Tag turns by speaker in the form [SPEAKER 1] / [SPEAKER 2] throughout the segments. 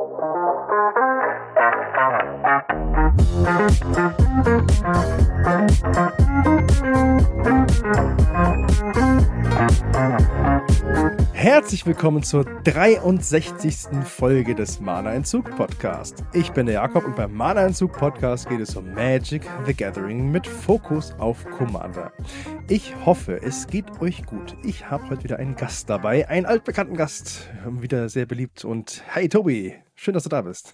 [SPEAKER 1] Herzlich willkommen zur 63. Folge des Mana-Entzug Podcast. Ich bin der Jakob und beim Mana-Entzug Podcast geht es um Magic the Gathering mit Fokus auf Commander. Ich hoffe, es geht euch gut. Ich habe heute wieder einen Gast dabei, einen altbekannten Gast, wieder sehr beliebt. Und hi Tobi, schön, dass du da bist.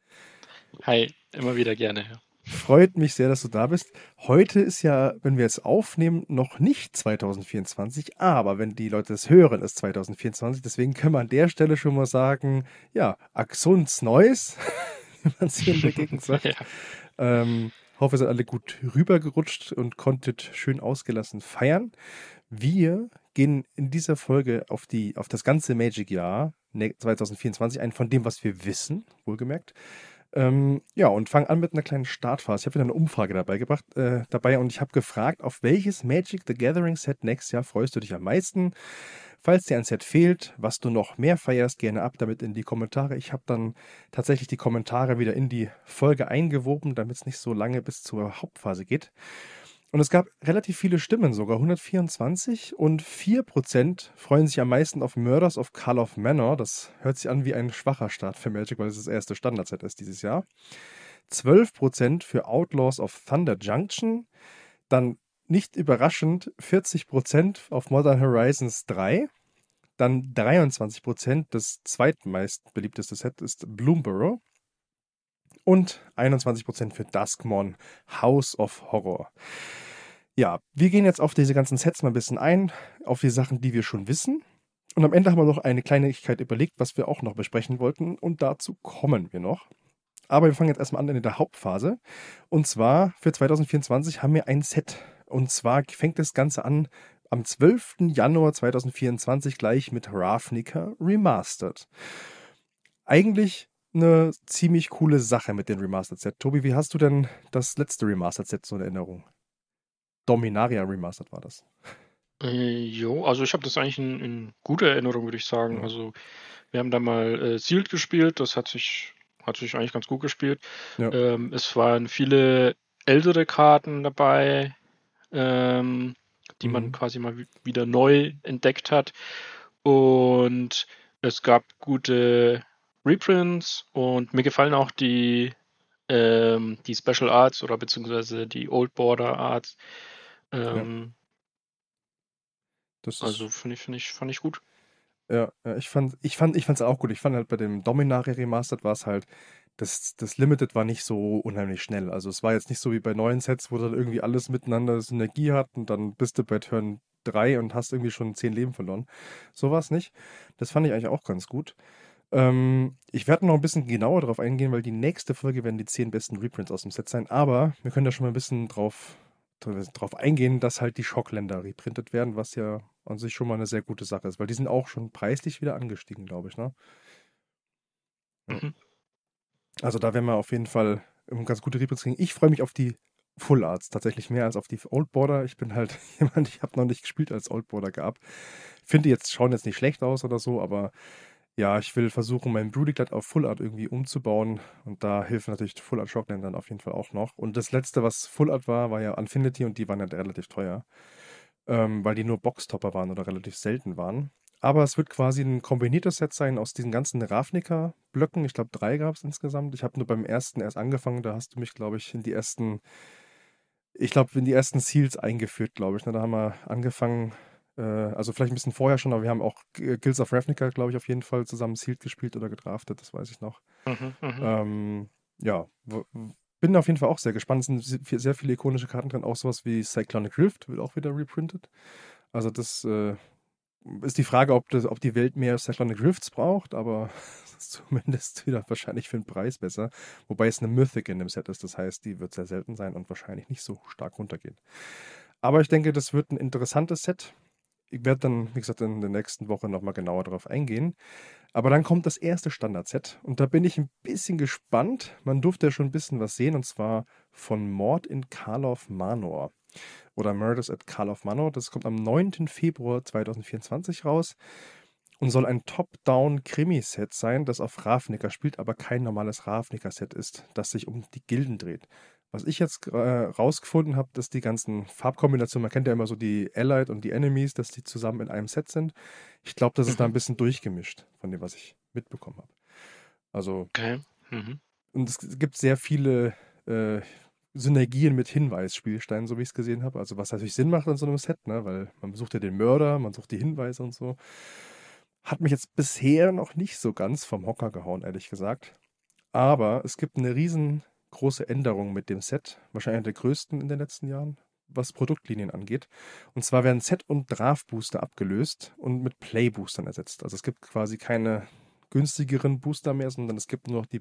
[SPEAKER 2] Hi, immer wieder gerne.
[SPEAKER 1] Freut mich sehr, dass du da bist. Heute ist ja, wenn wir jetzt aufnehmen, noch nicht 2024, aber wenn die Leute es hören, ist 2024. Deswegen können wir an der Stelle schon mal sagen, ja, Axons Neues, wie man es hier in der Gegend sagt. Ja. Hoffe, ihr seid alle gut rübergerutscht und konntet schön ausgelassen feiern. Wir gehen in dieser Folge auf das ganze Magic-Jahr 2024 ein, von dem, was wir wissen, wohlgemerkt. Ja, und fangen an mit einer kleinen Startphase. Ich habe wieder eine Umfrage dabei und ich habe gefragt, auf welches Magic the Gathering Set nächstes Jahr freust du dich am meisten? Falls dir ein Set fehlt, was du noch mehr feierst, gerne ab damit in die Kommentare. Ich habe dann tatsächlich die Kommentare wieder in die Folge eingewoben, damit es nicht so lange bis zur Hauptphase geht. Und es gab relativ viele Stimmen, sogar 124, und 4% freuen sich am meisten auf Murders of Karlov Manor. Das hört sich an wie ein schwacher Start für Magic, weil es das erste Standardset ist dieses Jahr. 12% für Outlaws of Thunder Junction. Dann, nicht überraschend, 40% auf Modern Horizons 3. Dann 23%, das zweitmeist beliebteste Set ist Bloomburrow. Und 21% für Duskmon, House of Horror. Ja, wir gehen jetzt auf diese ganzen Sets mal ein bisschen ein, auf die Sachen, die wir schon wissen. Und am Ende haben wir noch eine Kleinigkeit überlegt, was wir auch noch besprechen wollten. Und dazu kommen wir noch. Aber wir fangen jetzt erstmal an in der Hauptphase. Und zwar für 2024 haben wir ein Set. Und zwar fängt das Ganze an am 12. Januar 2024 gleich mit Ravnica Remastered. Eigentlich eine ziemlich coole Sache mit dem Remastered-Set. Tobi, wie hast du denn das letzte Remastered-Set so in Erinnerung? Dominaria Remastered war das.
[SPEAKER 2] Also ich habe das eigentlich in guter Erinnerung, würde ich sagen.
[SPEAKER 1] Ja.
[SPEAKER 2] Also wir haben da mal Sealed gespielt, das hat sich eigentlich ganz gut gespielt.
[SPEAKER 1] Ja.
[SPEAKER 2] Es waren viele ältere Karten dabei, die man quasi mal wieder neu entdeckt hat. Und es gab gute Reprints und mir gefallen auch die Special Arts oder beziehungsweise die Old Border Arts. Also fand ich gut.
[SPEAKER 1] Ja, ich fand's auch gut. Ich fand halt bei dem Dominaria Remastered war es halt, das Limited war nicht so unheimlich schnell. Also es war jetzt nicht so wie bei neuen Sets, wo dann irgendwie alles miteinander Synergie hat und dann bist du bei Turn 3 und hast irgendwie schon 10 Leben verloren. So war es nicht. Das fand ich eigentlich auch ganz gut. Ich werde noch ein bisschen genauer darauf eingehen, weil die nächste Folge werden die 10 besten Reprints aus dem Set sein. Aber wir können da schon mal ein bisschen drauf eingehen, dass halt die Schockländer reprintet werden, was ja an sich schon mal eine sehr gute Sache ist, weil die sind auch schon preislich wieder angestiegen, glaube ich, ne? Ja. Also da werden wir auf jeden Fall ganz gute Reprints kriegen. Ich freue mich auf die Full Arts tatsächlich mehr als auf die Old Border. Ich bin halt jemand, ich habe noch nicht gespielt, als Old Border gab. Finde schauen jetzt nicht schlecht aus oder so, aber ja, ich will versuchen, mein Broodyglatt auf Full Art irgendwie umzubauen. Und da hilft natürlich Full Art Shockland dann auf jeden Fall auch noch. Und das letzte, was Full Art war ja Infinity und die waren ja relativ teuer. Weil die nur Boxtopper waren oder relativ selten waren. Aber es wird quasi ein kombiniertes Set sein aus diesen ganzen Ravnica-Blöcken. Ich glaube, 3 gab es insgesamt. Ich habe nur beim ersten erst angefangen. Da hast du mich, glaube ich, in die ersten Seals eingeführt, glaube ich. Da haben wir angefangen, also vielleicht ein bisschen vorher schon, aber wir haben auch Guilds of Ravnica, glaube ich, auf jeden Fall zusammen Sealed gespielt oder gedraftet, das weiß ich noch. Ja, bin auf jeden Fall auch sehr gespannt. Es sind sehr viele ikonische Karten drin, auch sowas wie Cyclonic Rift wird auch wieder reprintet. Also das ist die Frage, ob die Welt mehr Cyclonic Rifts braucht, aber zumindest wieder wahrscheinlich für den Preis besser. Wobei es eine Mythic in dem Set ist, das heißt, die wird sehr selten sein und wahrscheinlich nicht so stark runtergehen. Aber ich denke, das wird ein interessantes Set. Ich werde dann, wie gesagt, in der nächsten Woche nochmal genauer darauf eingehen. Aber dann kommt das erste Standardset und da bin ich ein bisschen gespannt. Man durfte ja schon ein bisschen was sehen und zwar von Mord in Karlov Manor oder Murders at Karlov Manor. Das kommt am 9. Februar 2024 raus. und soll ein Top-Down-Krimi-Set sein, das auf Ravnica spielt, aber kein normales Ravnica-Set ist, das sich um die Gilden dreht. Was ich jetzt rausgefunden habe, dass die ganzen Farbkombinationen, man kennt ja immer so die Allied und die Enemies, dass die zusammen in einem Set sind. Ich glaube, das ist da ein
[SPEAKER 2] Mhm.
[SPEAKER 1] bisschen durchgemischt, von dem, was ich mitbekommen habe. Also,
[SPEAKER 2] Okay. Mhm.
[SPEAKER 1] und es gibt sehr viele äh, Synergien mit Hinweisspielsteinen, so wie ich es gesehen habe. Also, was natürlich Sinn macht in so einem Set, ne? Weil man sucht ja den Mörder, man sucht die Hinweise und so. Hat mich jetzt bisher noch nicht so ganz vom Hocker gehauen, ehrlich gesagt. Aber es gibt eine riesengroße Änderung mit dem Set, wahrscheinlich eine der größten in den letzten Jahren, was Produktlinien angeht. Und zwar werden Set- und Draft-Booster abgelöst und mit Play-Boostern ersetzt. Also es gibt quasi keine günstigeren Booster mehr, sondern es gibt nur noch die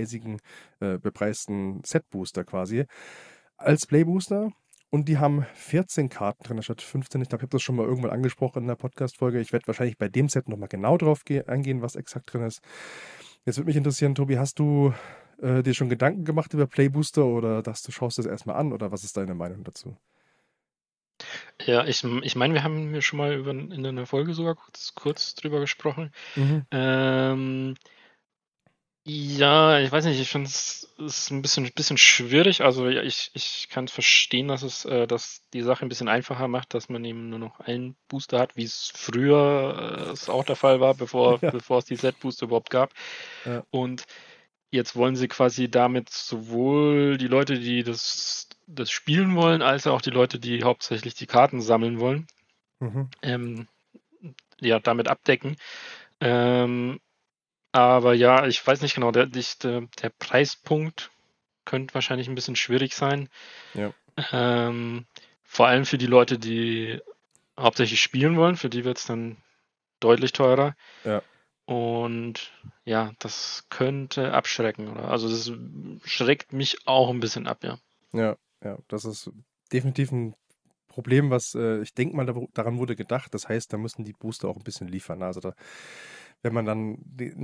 [SPEAKER 1] bepreisten Set-Booster quasi als Play-Booster. Und die haben 14 Karten drin statt 15. Ich glaube, ich habe das schon mal irgendwann angesprochen in der Podcast-Folge. Ich werde wahrscheinlich bei dem Set nochmal genau drauf eingehen, was exakt drin ist. Jetzt würde mich interessieren, Tobi, hast du dir schon Gedanken gemacht über Playbooster oder dass du schaust es erstmal an oder was ist deine Meinung dazu?
[SPEAKER 2] Ja, ich meine, wir haben schon mal in einer Folge sogar kurz drüber gesprochen.
[SPEAKER 1] Mhm.
[SPEAKER 2] Ähm, ja, ich weiß nicht, ich finde es ist ein bisschen schwierig. Also ja, ich kann verstehen, dass die Sache ein bisschen einfacher macht, dass man eben nur noch einen Booster hat, wie es früher es auch der Fall war,
[SPEAKER 1] Ja,
[SPEAKER 2] bevor es die Set-Booster überhaupt gab.
[SPEAKER 1] ja.
[SPEAKER 2] Und jetzt wollen sie quasi damit sowohl die Leute, die das spielen wollen, als auch die Leute, die hauptsächlich die Karten sammeln wollen,
[SPEAKER 1] Mhm.
[SPEAKER 2] ähm, ja, damit abdecken. Ähm, aber ja, ich weiß nicht genau, der Preispunkt könnte wahrscheinlich ein bisschen schwierig sein.
[SPEAKER 1] Ja,
[SPEAKER 2] Ähm, vor allem für die Leute, die hauptsächlich spielen wollen, für die wird es dann deutlich teurer.
[SPEAKER 1] ja,
[SPEAKER 2] Und ja, das könnte abschrecken, oder? Also das schreckt mich auch ein bisschen ab, ja.
[SPEAKER 1] ja, ja. Das ist definitiv ein Problem, was ich denke mal, daran wurde gedacht. Das heißt, da müssen die Booster auch ein bisschen liefern. Also da, wenn man dann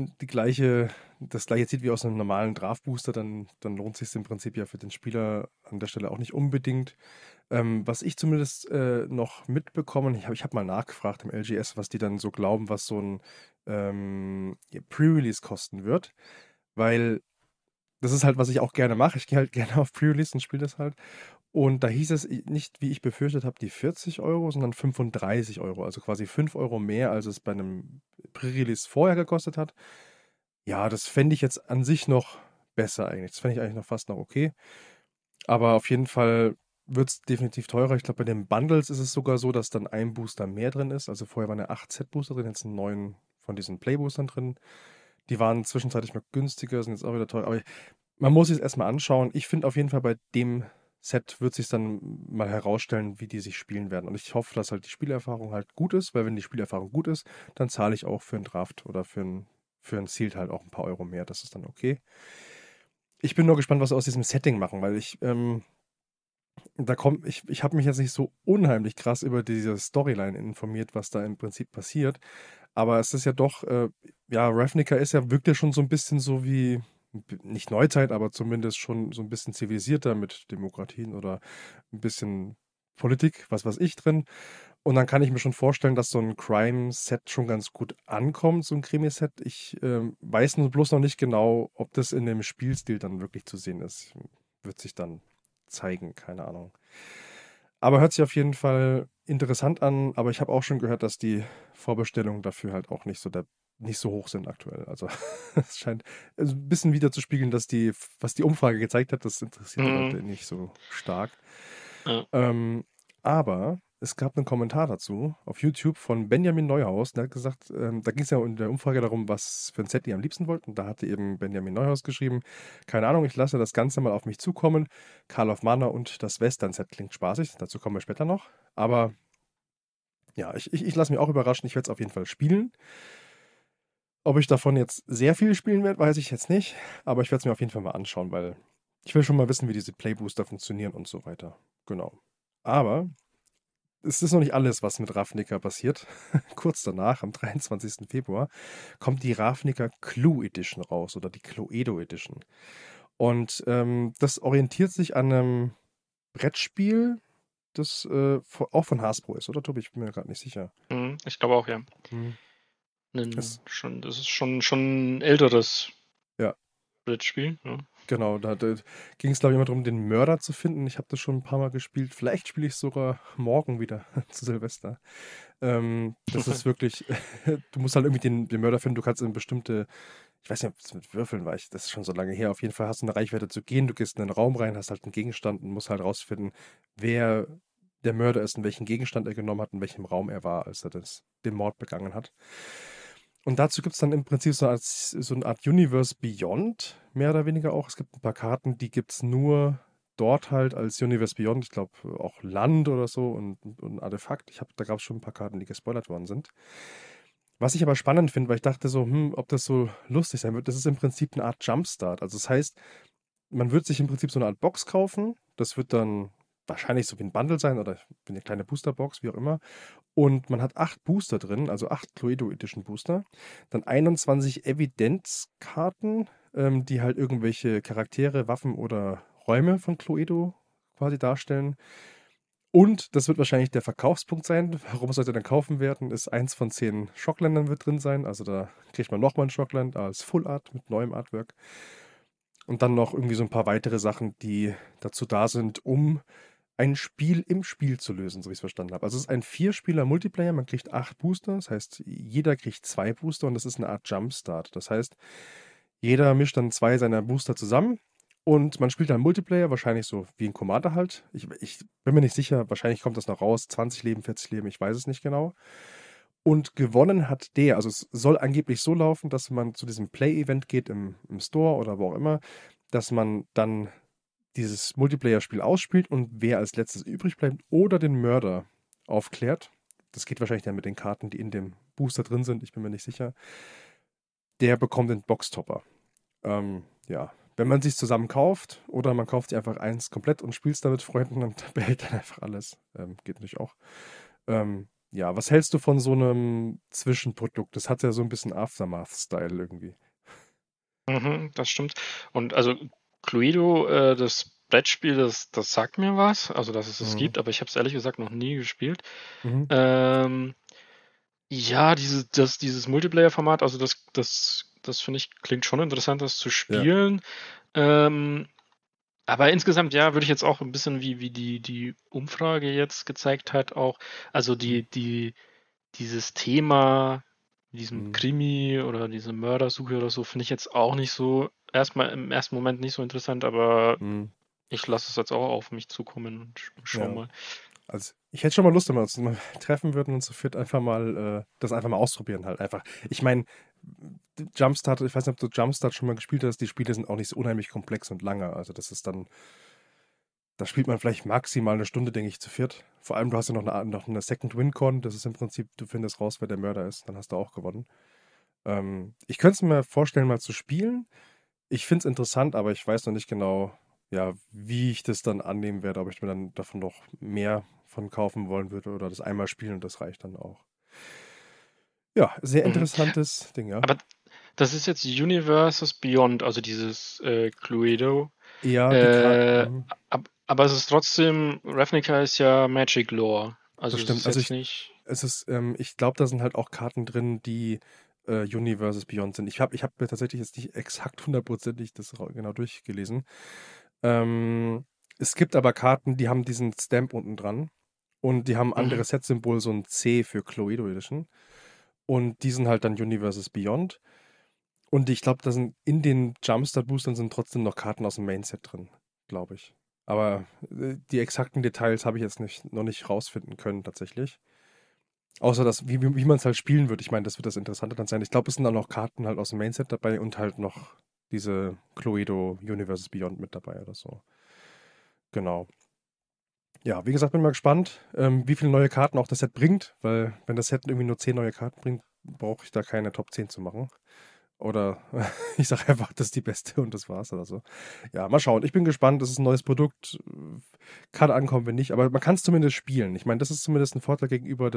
[SPEAKER 1] das gleiche zieht wie aus einem normalen Draft-Booster, dann lohnt sich im Prinzip ja für den Spieler an der Stelle auch nicht unbedingt. Was ich zumindest noch mitbekommen, ich hab mal nachgefragt im LGS, was die dann so glauben, was so ein ja, Pre-Release kosten wird. Weil das ist halt, was ich auch gerne mache. Ich gehe halt gerne auf Pre-Release und spiele das halt. Und da hieß es nicht, wie ich befürchtet habe, die 40 Euro, sondern 35 Euro. Also quasi 5 Euro mehr, als es bei einem Pre-Release vorher gekostet hat. Ja, das fände ich jetzt an sich noch besser eigentlich. Das fände ich eigentlich noch fast noch okay. Aber auf jeden Fall wird es definitiv teurer. Ich glaube, bei den Bundles ist es sogar so, dass dann ein Booster mehr drin ist. Also vorher waren ja 8 Set-Booster drin, jetzt sind 9 von diesen Play-Boostern drin. Die waren zwischenzeitlich mal günstiger, sind jetzt auch wieder teuer. Aber man muss es erstmal anschauen. Ich finde auf jeden Fall bei dem Set wird sich dann mal herausstellen, wie die sich spielen werden. Und ich hoffe, dass halt die Spielerfahrung halt gut ist, weil wenn die Spielerfahrung gut ist, dann zahle ich auch für einen Draft oder für ein Sealed halt auch ein paar Euro mehr. Das ist dann okay. Ich bin nur gespannt, was sie aus diesem Setting machen, weil ich habe mich jetzt nicht so unheimlich krass über diese Storyline informiert, was da im Prinzip passiert. Aber es ist ja doch, ja, Ravnica wirkt ja schon so ein bisschen so wie, nicht Neuzeit, aber zumindest schon so ein bisschen zivilisierter mit Demokratien oder ein bisschen Politik, was weiß ich drin. Und dann kann ich mir schon vorstellen, dass so ein Crime-Set schon ganz gut ankommt, so ein Krimi-Set. Ich weiß nur bloß noch nicht genau, ob das in dem Spielstil dann wirklich zu sehen ist. Wird sich dann zeigen, keine Ahnung. Aber hört sich auf jeden Fall interessant an, aber ich habe auch schon gehört, dass die Vorbestellungen dafür halt auch nicht so hoch sind aktuell. Also es scheint also ein bisschen wieder zu spiegeln, was die Umfrage gezeigt hat, das interessiert die Leute
[SPEAKER 2] Mhm.
[SPEAKER 1] nicht so stark.
[SPEAKER 2] Ja.
[SPEAKER 1] Aber es gab einen Kommentar dazu auf YouTube von Benjamin Neuhaus. Der hat gesagt, da ging es ja in der Umfrage darum, was für ein Set die am liebsten wollten. Da hatte eben Benjamin Neuhaus geschrieben, keine Ahnung, ich lasse das Ganze mal auf mich zukommen. Karl of Mana und das Western-Set klingt spaßig. Dazu kommen wir später noch. Aber ja, ich lasse mich auch überraschen. Ich werde es auf jeden Fall spielen. Ob ich davon jetzt sehr viel spielen werde, weiß ich jetzt nicht. Aber ich werde es mir auf jeden Fall mal anschauen, weil ich will schon mal wissen, wie diese Playbooster funktionieren und so weiter. Genau. Aber es ist noch nicht alles, was mit Ravnica passiert. Kurz danach, am 23. Februar, kommt die Ravnica Clue Edition raus oder die Cluedo Edition. Und das orientiert sich an einem Brettspiel, das auch von Hasbro ist, oder Tobi? Ich bin mir gerade nicht sicher.
[SPEAKER 2] Ich glaube auch, ja.
[SPEAKER 1] Hm. Es,
[SPEAKER 2] Das ist schon ein älteres
[SPEAKER 1] ja,
[SPEAKER 2] Brettspiel. Ja.
[SPEAKER 1] genau. Da ging es, glaube ich, immer darum, den Mörder zu finden. Ich habe das schon ein paar Mal gespielt. Vielleicht spiele ich sogar morgen wieder zu Silvester. Das ist wirklich, du musst halt irgendwie den Mörder finden. Du kannst in bestimmte, ich weiß nicht, ob es mit Würfeln war, das ist schon so lange her. Auf jeden Fall hast du eine Reichweite zu gehen. Du gehst in einen Raum rein, hast halt einen Gegenstand und musst halt rausfinden, wer der Mörder ist und welchen Gegenstand er genommen hat, in welchem Raum er war, als er den Mord begangen hat. Und dazu gibt es dann im Prinzip so eine Art Universe Beyond, mehr oder weniger auch. Es gibt ein paar Karten, die gibt es nur dort halt als Universe Beyond. Ich glaube auch Land oder so und Artefakt. Da gab es schon ein paar Karten, die gespoilert worden sind. Was ich aber spannend finde, weil ich dachte so, ob das so lustig sein wird, das ist im Prinzip eine Art Jumpstart. Also das heißt, man wird sich im Prinzip so eine Art Box kaufen. Das wird dann wahrscheinlich so wie ein Bundle sein oder wie eine kleine Boosterbox, wie auch immer. Und man hat 8 Booster drin, also 8 Cluedo Edition Booster. Dann 21 Evidenzkarten, die halt irgendwelche Charaktere, Waffen oder Räume von Cluedo quasi darstellen. Und das wird wahrscheinlich der Verkaufspunkt sein. Warum sollte dann kaufen werden? Ist eins von 10 Schockländern wird drin sein. Also da kriegt man nochmal ein Schockland als Full Art mit neuem Artwork. Und dann noch irgendwie so ein paar weitere Sachen, die dazu da sind, um ein Spiel im Spiel zu lösen, so wie ich es verstanden habe. Also es ist ein 4-Spieler-Multiplayer, man kriegt 8 Booster, das heißt, jeder kriegt 2 Booster und das ist eine Art Jumpstart. Das heißt, jeder mischt dann 2 seiner Booster zusammen und man spielt dann Multiplayer, wahrscheinlich so wie ein Commander halt. Ich bin mir nicht sicher, wahrscheinlich kommt das noch raus, 20 Leben, 40 Leben, ich weiß es nicht genau. Und gewonnen hat der, also es soll angeblich so laufen, dass man zu diesem Play-Event geht im Store oder wo auch immer, dass man dann dieses Multiplayer-Spiel ausspielt und wer als letztes übrig bleibt oder den Mörder aufklärt, das geht wahrscheinlich dann mit den Karten, die in dem Booster drin sind, ich bin mir nicht sicher, der bekommt den Boxtopper. Ja, wenn man sich zusammen kauft oder man kauft sich einfach eins komplett und spielt es da mit Freunden und behält dann einfach alles, geht natürlich auch. Ja, was hältst du von so einem Zwischenprodukt? Das hat ja so ein bisschen Aftermath-Style irgendwie.
[SPEAKER 2] Das stimmt. Und also Cluedo, das Brettspiel, das sagt mir was, also dass es
[SPEAKER 1] Mhm.
[SPEAKER 2] gibt, aber ich habe es ehrlich gesagt noch nie gespielt.
[SPEAKER 1] Mhm.
[SPEAKER 2] Ähm, ja, dieses Multiplayer-Format, also das finde ich, klingt schon interessant, das zu
[SPEAKER 1] Ja.
[SPEAKER 2] spielen. Ähm, aber insgesamt, ja, würde ich jetzt auch ein bisschen wie die Umfrage jetzt gezeigt hat, auch, also
[SPEAKER 1] Mhm.
[SPEAKER 2] dieses Thema, diesem
[SPEAKER 1] Mhm.
[SPEAKER 2] Krimi oder diese Mördersuche oder so, finde ich jetzt auch nicht so, erstmal im ersten Moment nicht so interessant, aber
[SPEAKER 1] Mhm.
[SPEAKER 2] ich lasse es jetzt auch auf mich zukommen und schau
[SPEAKER 1] Ja.
[SPEAKER 2] mal.
[SPEAKER 1] Also, ich hätte schon mal Lust, wenn wir uns mal treffen würden und zu viert einfach mal das einfach mal ausprobieren halt einfach. Ich meine, Jumpstart, ich weiß nicht, ob du Jumpstart schon mal gespielt hast, die Spiele sind auch nicht so unheimlich komplex und lange. Also das ist dann, da spielt man vielleicht maximal eine Stunde, denke ich, zu viert. Vor allem, du hast ja noch eine Second Win Con, das ist im Prinzip, du findest raus, wer der Mörder ist, dann hast du auch gewonnen. Ich könnte es mir vorstellen, mal zu spielen. Ich finde es interessant, aber ich weiß noch nicht genau, ja, wie ich das dann annehmen werde, ob ich mir dann davon noch mehr von kaufen wollen würde oder das einmal spielen und das reicht dann auch. Ja, sehr
[SPEAKER 2] Mhm.
[SPEAKER 1] interessantes Ding, ja.
[SPEAKER 2] Aber das ist jetzt Universes Beyond, also dieses Cluedo.
[SPEAKER 1] Ja, die
[SPEAKER 2] Äh,
[SPEAKER 1] Karten,
[SPEAKER 2] aber es ist trotzdem, Ravnica ist ja Magic Lore.
[SPEAKER 1] das
[SPEAKER 2] Also es
[SPEAKER 1] stimmt.
[SPEAKER 2] ist
[SPEAKER 1] Also
[SPEAKER 2] jetzt nicht.
[SPEAKER 1] ich glaube, da sind halt auch Karten drin, die Universes Beyond sind. Ich hab mir tatsächlich jetzt nicht exakt hundertprozentig das genau durchgelesen. Ähm, Es gibt aber Karten, die haben diesen Stamp unten dran und die haben ein
[SPEAKER 2] Mhm.
[SPEAKER 1] anderes Set-Symbol, so ein C für Cluedo Edition. Und die sind halt dann Universes Beyond. Und ich glaube, da sind in den Jumpstart-Boostern sind trotzdem noch Karten aus dem Main-Set drin, glaube ich. Aber die exakten Details habe ich jetzt noch nicht rausfinden können, tatsächlich. Außer dass, wie man es halt spielen wird. Ich meine, das wird das Interessante dann sein. Ich glaube, es sind auch noch Karten halt aus dem Main-Set dabei und halt noch diese Cluedo Universes Beyond mit dabei oder so. Genau. Ja, wie gesagt, bin mal gespannt, wie viele neue Karten auch das Set bringt, weil wenn das Set irgendwie nur 10 neue Karten bringt, brauche ich da keine Top 10 zu machen. Oder ich sage einfach, das ist die beste und das war's oder so. Ja, mal schauen. Ich bin gespannt. Das ist ein neues Produkt. Kann ankommen, wenn nicht. Aber man kann es zumindest spielen. Ich meine, das ist zumindest ein Vorteil gegenüber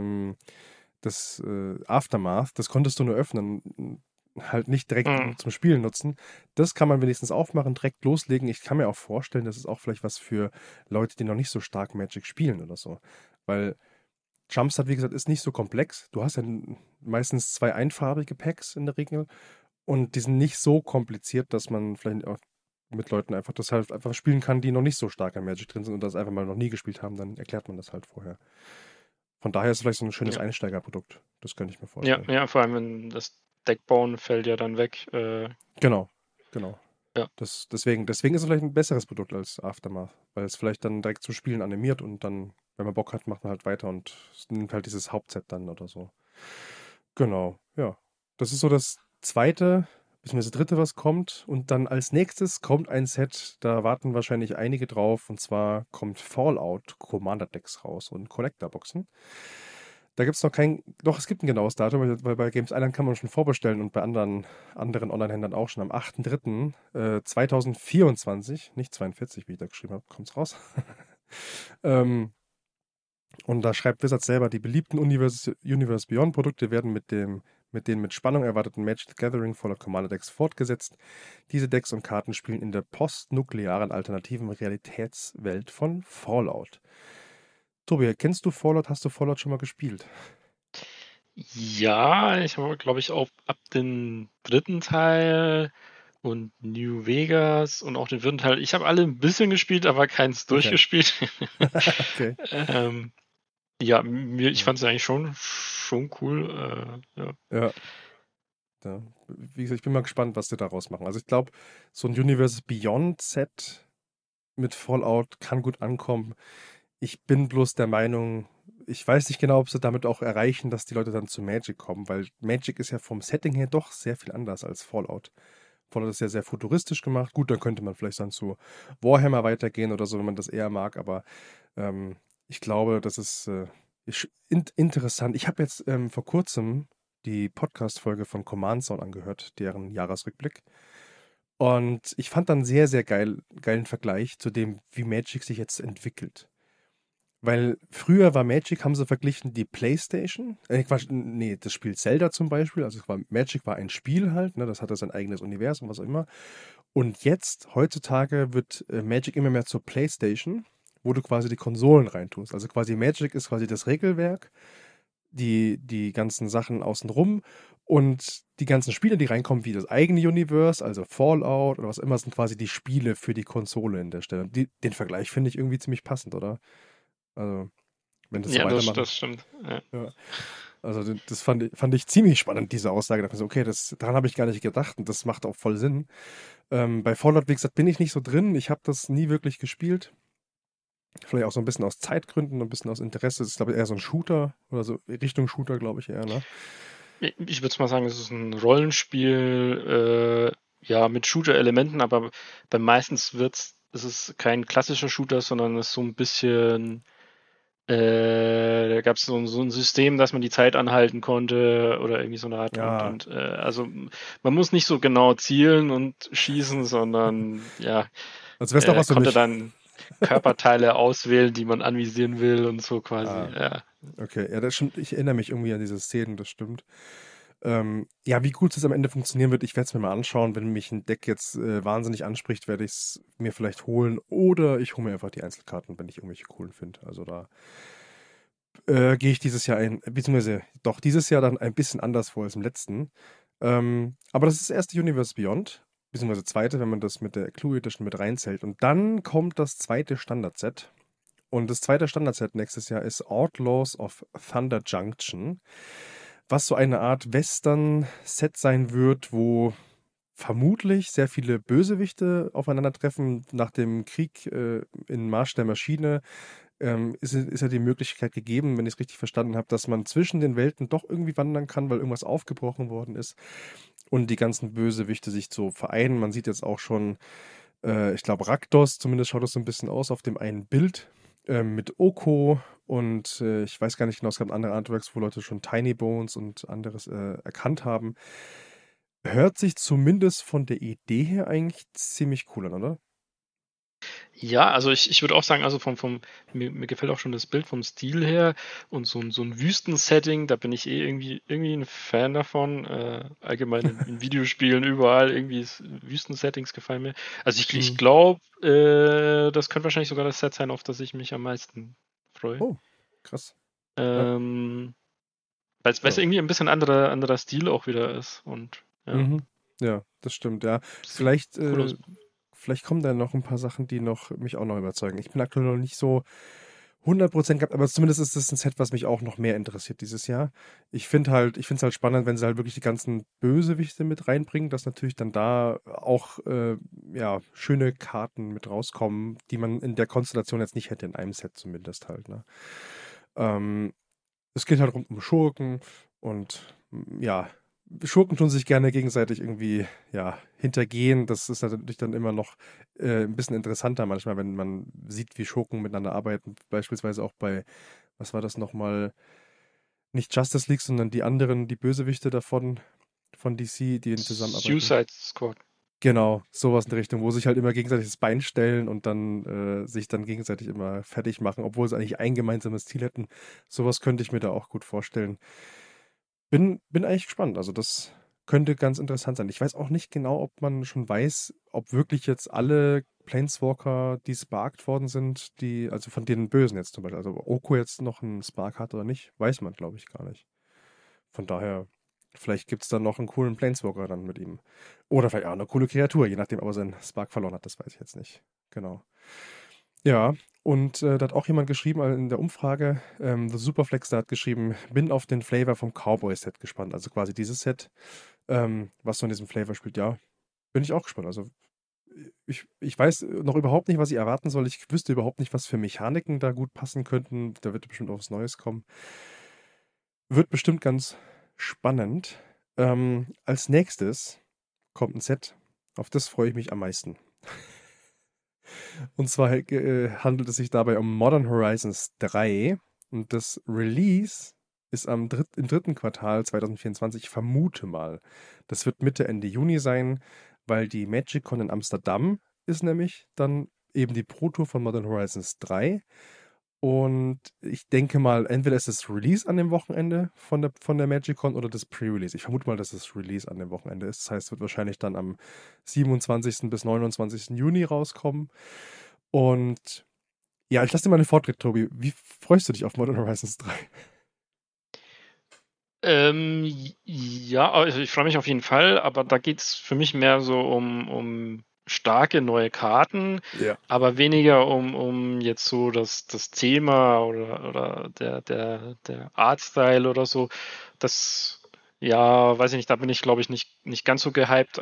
[SPEAKER 1] des Aftermath. Das konntest du nur öffnen. Halt nicht direkt
[SPEAKER 2] Mhm.
[SPEAKER 1] zum Spielen nutzen. Das kann man wenigstens aufmachen, direkt loslegen. Ich kann mir auch vorstellen, das ist auch vielleicht was für Leute, die noch nicht so stark Magic spielen oder so. Weil Jumpstart, wie gesagt, ist nicht so komplex. Du hast ja meistens 2 einfarbige Packs in der Regel und die sind nicht so kompliziert, dass man vielleicht auch mit Leuten einfach das halt einfach spielen kann, die noch nicht so stark an Magic drin sind und das einfach mal noch nie gespielt haben, dann erklärt man das halt vorher. Von daher ist es vielleicht so ein schönes
[SPEAKER 2] Ja.
[SPEAKER 1] Einsteigerprodukt. Das könnte ich mir
[SPEAKER 2] Ja,
[SPEAKER 1] vorstellen.
[SPEAKER 2] ja, vor allem wenn das Deck bauen fällt ja dann weg.
[SPEAKER 1] Genau, genau.
[SPEAKER 2] Ja.
[SPEAKER 1] Deswegen ist es vielleicht ein besseres Produkt als Aftermath, weil es vielleicht dann direkt zum Spielen animiert und dann, wenn man Bock hat, macht man halt weiter und es nimmt halt dieses Hauptset dann oder so. Genau, ja. Das ist so das zweite, beziehungsweise dritte, was kommt. Und dann als nächstes kommt ein Set, da warten wahrscheinlich einige drauf. Und zwar kommt Fallout Commander Decks raus und Collector-Boxen. Da gibt es noch doch, es gibt ein genaues Datum, weil bei Games Island kann man schon vorbestellen und bei anderen Online-Händlern auch schon am 8.3. 2024, nicht 42, wie ich da geschrieben habe, kommt es raus. ähm, und da schreibt Wizards selber, die beliebten Universe Beyond Produkte werden mit den mit Spannung erwarteten Magic the Gathering voller Commander Decks fortgesetzt. Diese Decks und Karten spielen in der postnuklearen alternativen Realitätswelt von Fallout. Tobi, kennst du Fallout? Hast du Fallout schon mal gespielt?
[SPEAKER 2] Ja, ich habe, glaube ich, auch ab dem dritten Teil und New Vegas und auch den vierten Teil. Ich habe alle ein bisschen gespielt, aber keins
[SPEAKER 1] Okay.
[SPEAKER 2] durchgespielt.
[SPEAKER 1] Okay.
[SPEAKER 2] ähm, ja, ich
[SPEAKER 1] Ja.
[SPEAKER 2] fand es eigentlich schon cool. Ja.
[SPEAKER 1] Ja. Ja. Wie gesagt, ich bin mal gespannt, was sie daraus machen. Also ich glaube, so ein Universe Beyond Set mit Fallout kann gut ankommen. Ich bin bloß der Meinung, ich weiß nicht genau, ob sie damit auch erreichen, dass die Leute dann zu Magic kommen, weil Magic ist ja vom Setting her doch sehr viel anders als Fallout. Fallout ist ja sehr futuristisch gemacht. Gut, dann könnte man vielleicht dann zu Warhammer weitergehen oder so, wenn man das eher mag, aber ich glaube, das ist interessant. Ich habe jetzt vor kurzem die Podcast-Folge von Command Zone angehört, deren Jahresrückblick. Und ich fand dann sehr, sehr geilen Vergleich zu dem, wie Magic sich jetzt entwickelt. Weil früher war Magic, haben sie verglichen, die PlayStation, Quatsch, nee, das Spiel Zelda zum Beispiel, also Magic war ein Spiel halt, ne, das hatte sein eigenes Universum, was auch immer. Und jetzt, heutzutage, wird Magic immer mehr zur PlayStation, wo du quasi die Konsolen reintust. Also quasi Magic ist quasi das Regelwerk, die ganzen Sachen außenrum und die ganzen Spiele, die reinkommen, wie das eigene Universe, also Fallout oder was immer, sind quasi die Spiele für die Konsole in der Stelle. Den Vergleich finde ich irgendwie ziemlich passend, oder? Also, wenn das so
[SPEAKER 2] Ja,
[SPEAKER 1] weitermachen.
[SPEAKER 2] das stimmt. Ja.
[SPEAKER 1] Ja. Also, das fand ich ziemlich spannend, diese Aussage. Da dachte ich so, okay, daran habe ich gar nicht gedacht und das macht auch voll Sinn. Bei Fallout, wie gesagt, bin ich nicht so drin. Ich habe das nie wirklich gespielt. Vielleicht auch so ein bisschen aus Zeitgründen, ein bisschen aus Interesse. Das ist, glaube ich, eher so ein Shooter oder so Richtung Shooter, glaube ich eher, ne?
[SPEAKER 2] Ich würde mal sagen, es ist ein Rollenspiel, ja, mit Shooter-Elementen, aber meistens ist es kein klassischer Shooter, sondern es ist so ein bisschen, da gab es so ein System, dass man die Zeit anhalten konnte oder irgendwie so eine Art
[SPEAKER 1] Ja,
[SPEAKER 2] also man muss nicht so genau zielen und schießen, sondern ja,
[SPEAKER 1] als wäre es doch was für
[SPEAKER 2] konnte
[SPEAKER 1] mich.
[SPEAKER 2] dann Körperteile auswählen, die man anvisieren will und so quasi,
[SPEAKER 1] Ah,
[SPEAKER 2] ja.
[SPEAKER 1] okay. Ja, das stimmt. Ich erinnere mich irgendwie an diese Szenen, das stimmt. Ja, wie gut es am Ende funktionieren wird, ich werde es mir mal anschauen. Wenn mich ein Deck jetzt wahnsinnig anspricht, werde ich es mir vielleicht holen oder ich hole mir einfach die Einzelkarten, wenn ich irgendwelche coolen finde. Also da gehe ich dieses Jahr beziehungsweise doch dieses Jahr dann ein bisschen anders vor als im letzten. Aber das ist das erste Universe Beyond, beziehungsweise zweite, wenn man das mit der Clue Edition mit reinzählt. Und dann kommt das zweite Standardset. Und das zweite Standardset nächstes Jahr ist Outlaws of Thunder Junction, was so eine Art Western-Set sein wird, wo vermutlich sehr viele Bösewichte aufeinandertreffen. Nach dem Krieg in Marsch der Maschine ist ja die Möglichkeit gegeben, wenn ich es richtig verstanden habe, dass man zwischen den Welten doch irgendwie wandern kann, weil irgendwas aufgebrochen worden ist und die ganzen Bösewichte sich so vereinen. Man sieht jetzt auch schon, ich glaube, Rakdos, zumindest schaut das so ein bisschen aus auf dem einen Bild mit Oko und ich weiß gar nicht genau, es gab andere Artworks, wo Leute schon Tiny Bones und anderes erkannt haben. Hört sich zumindest von der Idee her eigentlich ziemlich cool an, oder?
[SPEAKER 2] Ja, also ich würde auch sagen, also mir gefällt auch schon das Bild vom Stil her und so ein Wüstensetting, da bin ich irgendwie ein Fan davon. Allgemein in Videospielen überall irgendwie Wüstensettings gefallen mir. Also ich
[SPEAKER 1] Mhm.
[SPEAKER 2] glaube, das könnte wahrscheinlich sogar das Set sein, auf das ich mich am meisten freue.
[SPEAKER 1] Oh, krass. Ja.
[SPEAKER 2] Weil es
[SPEAKER 1] Ja.
[SPEAKER 2] irgendwie ein bisschen anderer Stil auch wieder ist. Und ja,
[SPEAKER 1] Mhm. Ja, das stimmt, ja.
[SPEAKER 2] sieht
[SPEAKER 1] Vielleicht,
[SPEAKER 2] cool aus.
[SPEAKER 1] vielleicht kommen da noch ein paar Sachen, die mich auch noch überzeugen. Ich bin aktuell noch nicht so 100% gehabt, aber zumindest ist das ein Set, was mich auch noch mehr interessiert dieses Jahr. Ich finde es halt spannend, wenn sie halt wirklich die ganzen Bösewichte mit reinbringen, dass natürlich dann da auch ja, schöne Karten mit rauskommen, die man in der Konstellation jetzt nicht hätte, in einem Set zumindest halt, ne? Ähm, Es geht halt rund um Schurken und ja, Schurken tun sich gerne gegenseitig irgendwie, ja, hintergehen. Das ist natürlich dann immer noch ein bisschen interessanter manchmal, wenn man sieht, wie Schurken miteinander arbeiten. Beispielsweise auch bei, was war das nochmal? Nicht Justice League, sondern die anderen, die Bösewichte davon, von DC, die zusammenarbeiten.
[SPEAKER 2] Suicide Squad.
[SPEAKER 1] Genau, sowas in der Richtung, wo sich halt immer gegenseitig das Bein stellen und dann sich dann gegenseitig immer fertig machen, obwohl sie eigentlich ein gemeinsames Ziel hätten. Sowas könnte ich mir da auch gut vorstellen. Bin eigentlich gespannt. Also das könnte ganz interessant sein. Ich weiß auch nicht genau, ob man schon weiß, ob wirklich jetzt alle Planeswalker, die sparkt worden sind, also von den Bösen jetzt zum Beispiel, also ob Oko jetzt noch einen Spark hat oder nicht, weiß man, glaube ich, gar nicht. Von daher, vielleicht gibt es dann noch einen coolen Planeswalker dann mit ihm. Oder vielleicht auch eine coole Kreatur, je nachdem, ob er seinen Spark verloren hat, das weiß ich jetzt nicht. Genau. Ja, und da hat auch jemand geschrieben in der Umfrage, The Superflex, der hat geschrieben, bin auf den Flavor vom Cowboy-Set gespannt. Also quasi dieses Set, was so in diesem Flavor spielt. Ja, bin ich auch gespannt. Also ich weiß noch überhaupt nicht, was ich erwarten soll. Ich wüsste überhaupt nicht, was für Mechaniken da gut passen könnten. Da wird bestimmt auch was Neues kommen. Wird bestimmt ganz spannend. Als nächstes kommt ein Set, auf das freue ich mich am meisten. Und zwar handelt es sich dabei um Modern Horizons 3 und das Release ist im dritten Quartal 2024. Ich vermute mal, das wird Mitte, Ende Juni sein, weil die MagicCon in Amsterdam ist nämlich dann eben die Pro-Tour von Modern Horizons 3. Und ich denke mal, entweder ist das Release an dem Wochenende von der MagicCon oder das Pre-Release. Ich vermute mal, dass das Release an dem Wochenende ist. Das heißt, es wird wahrscheinlich dann am 27. bis 29. Juni rauskommen. Und ja, ich lasse dir mal den Vortritt, Tobi. Wie freust du dich auf Modern Horizons 3?
[SPEAKER 2] Ja, also ich freue mich auf jeden Fall, aber da geht es für mich mehr so um starke neue Karten,
[SPEAKER 1] Ja.
[SPEAKER 2] aber weniger um jetzt so das Thema oder der Artstyle oder so. Das, ja, weiß ich nicht, da bin ich, glaube ich, nicht ganz so gehypt,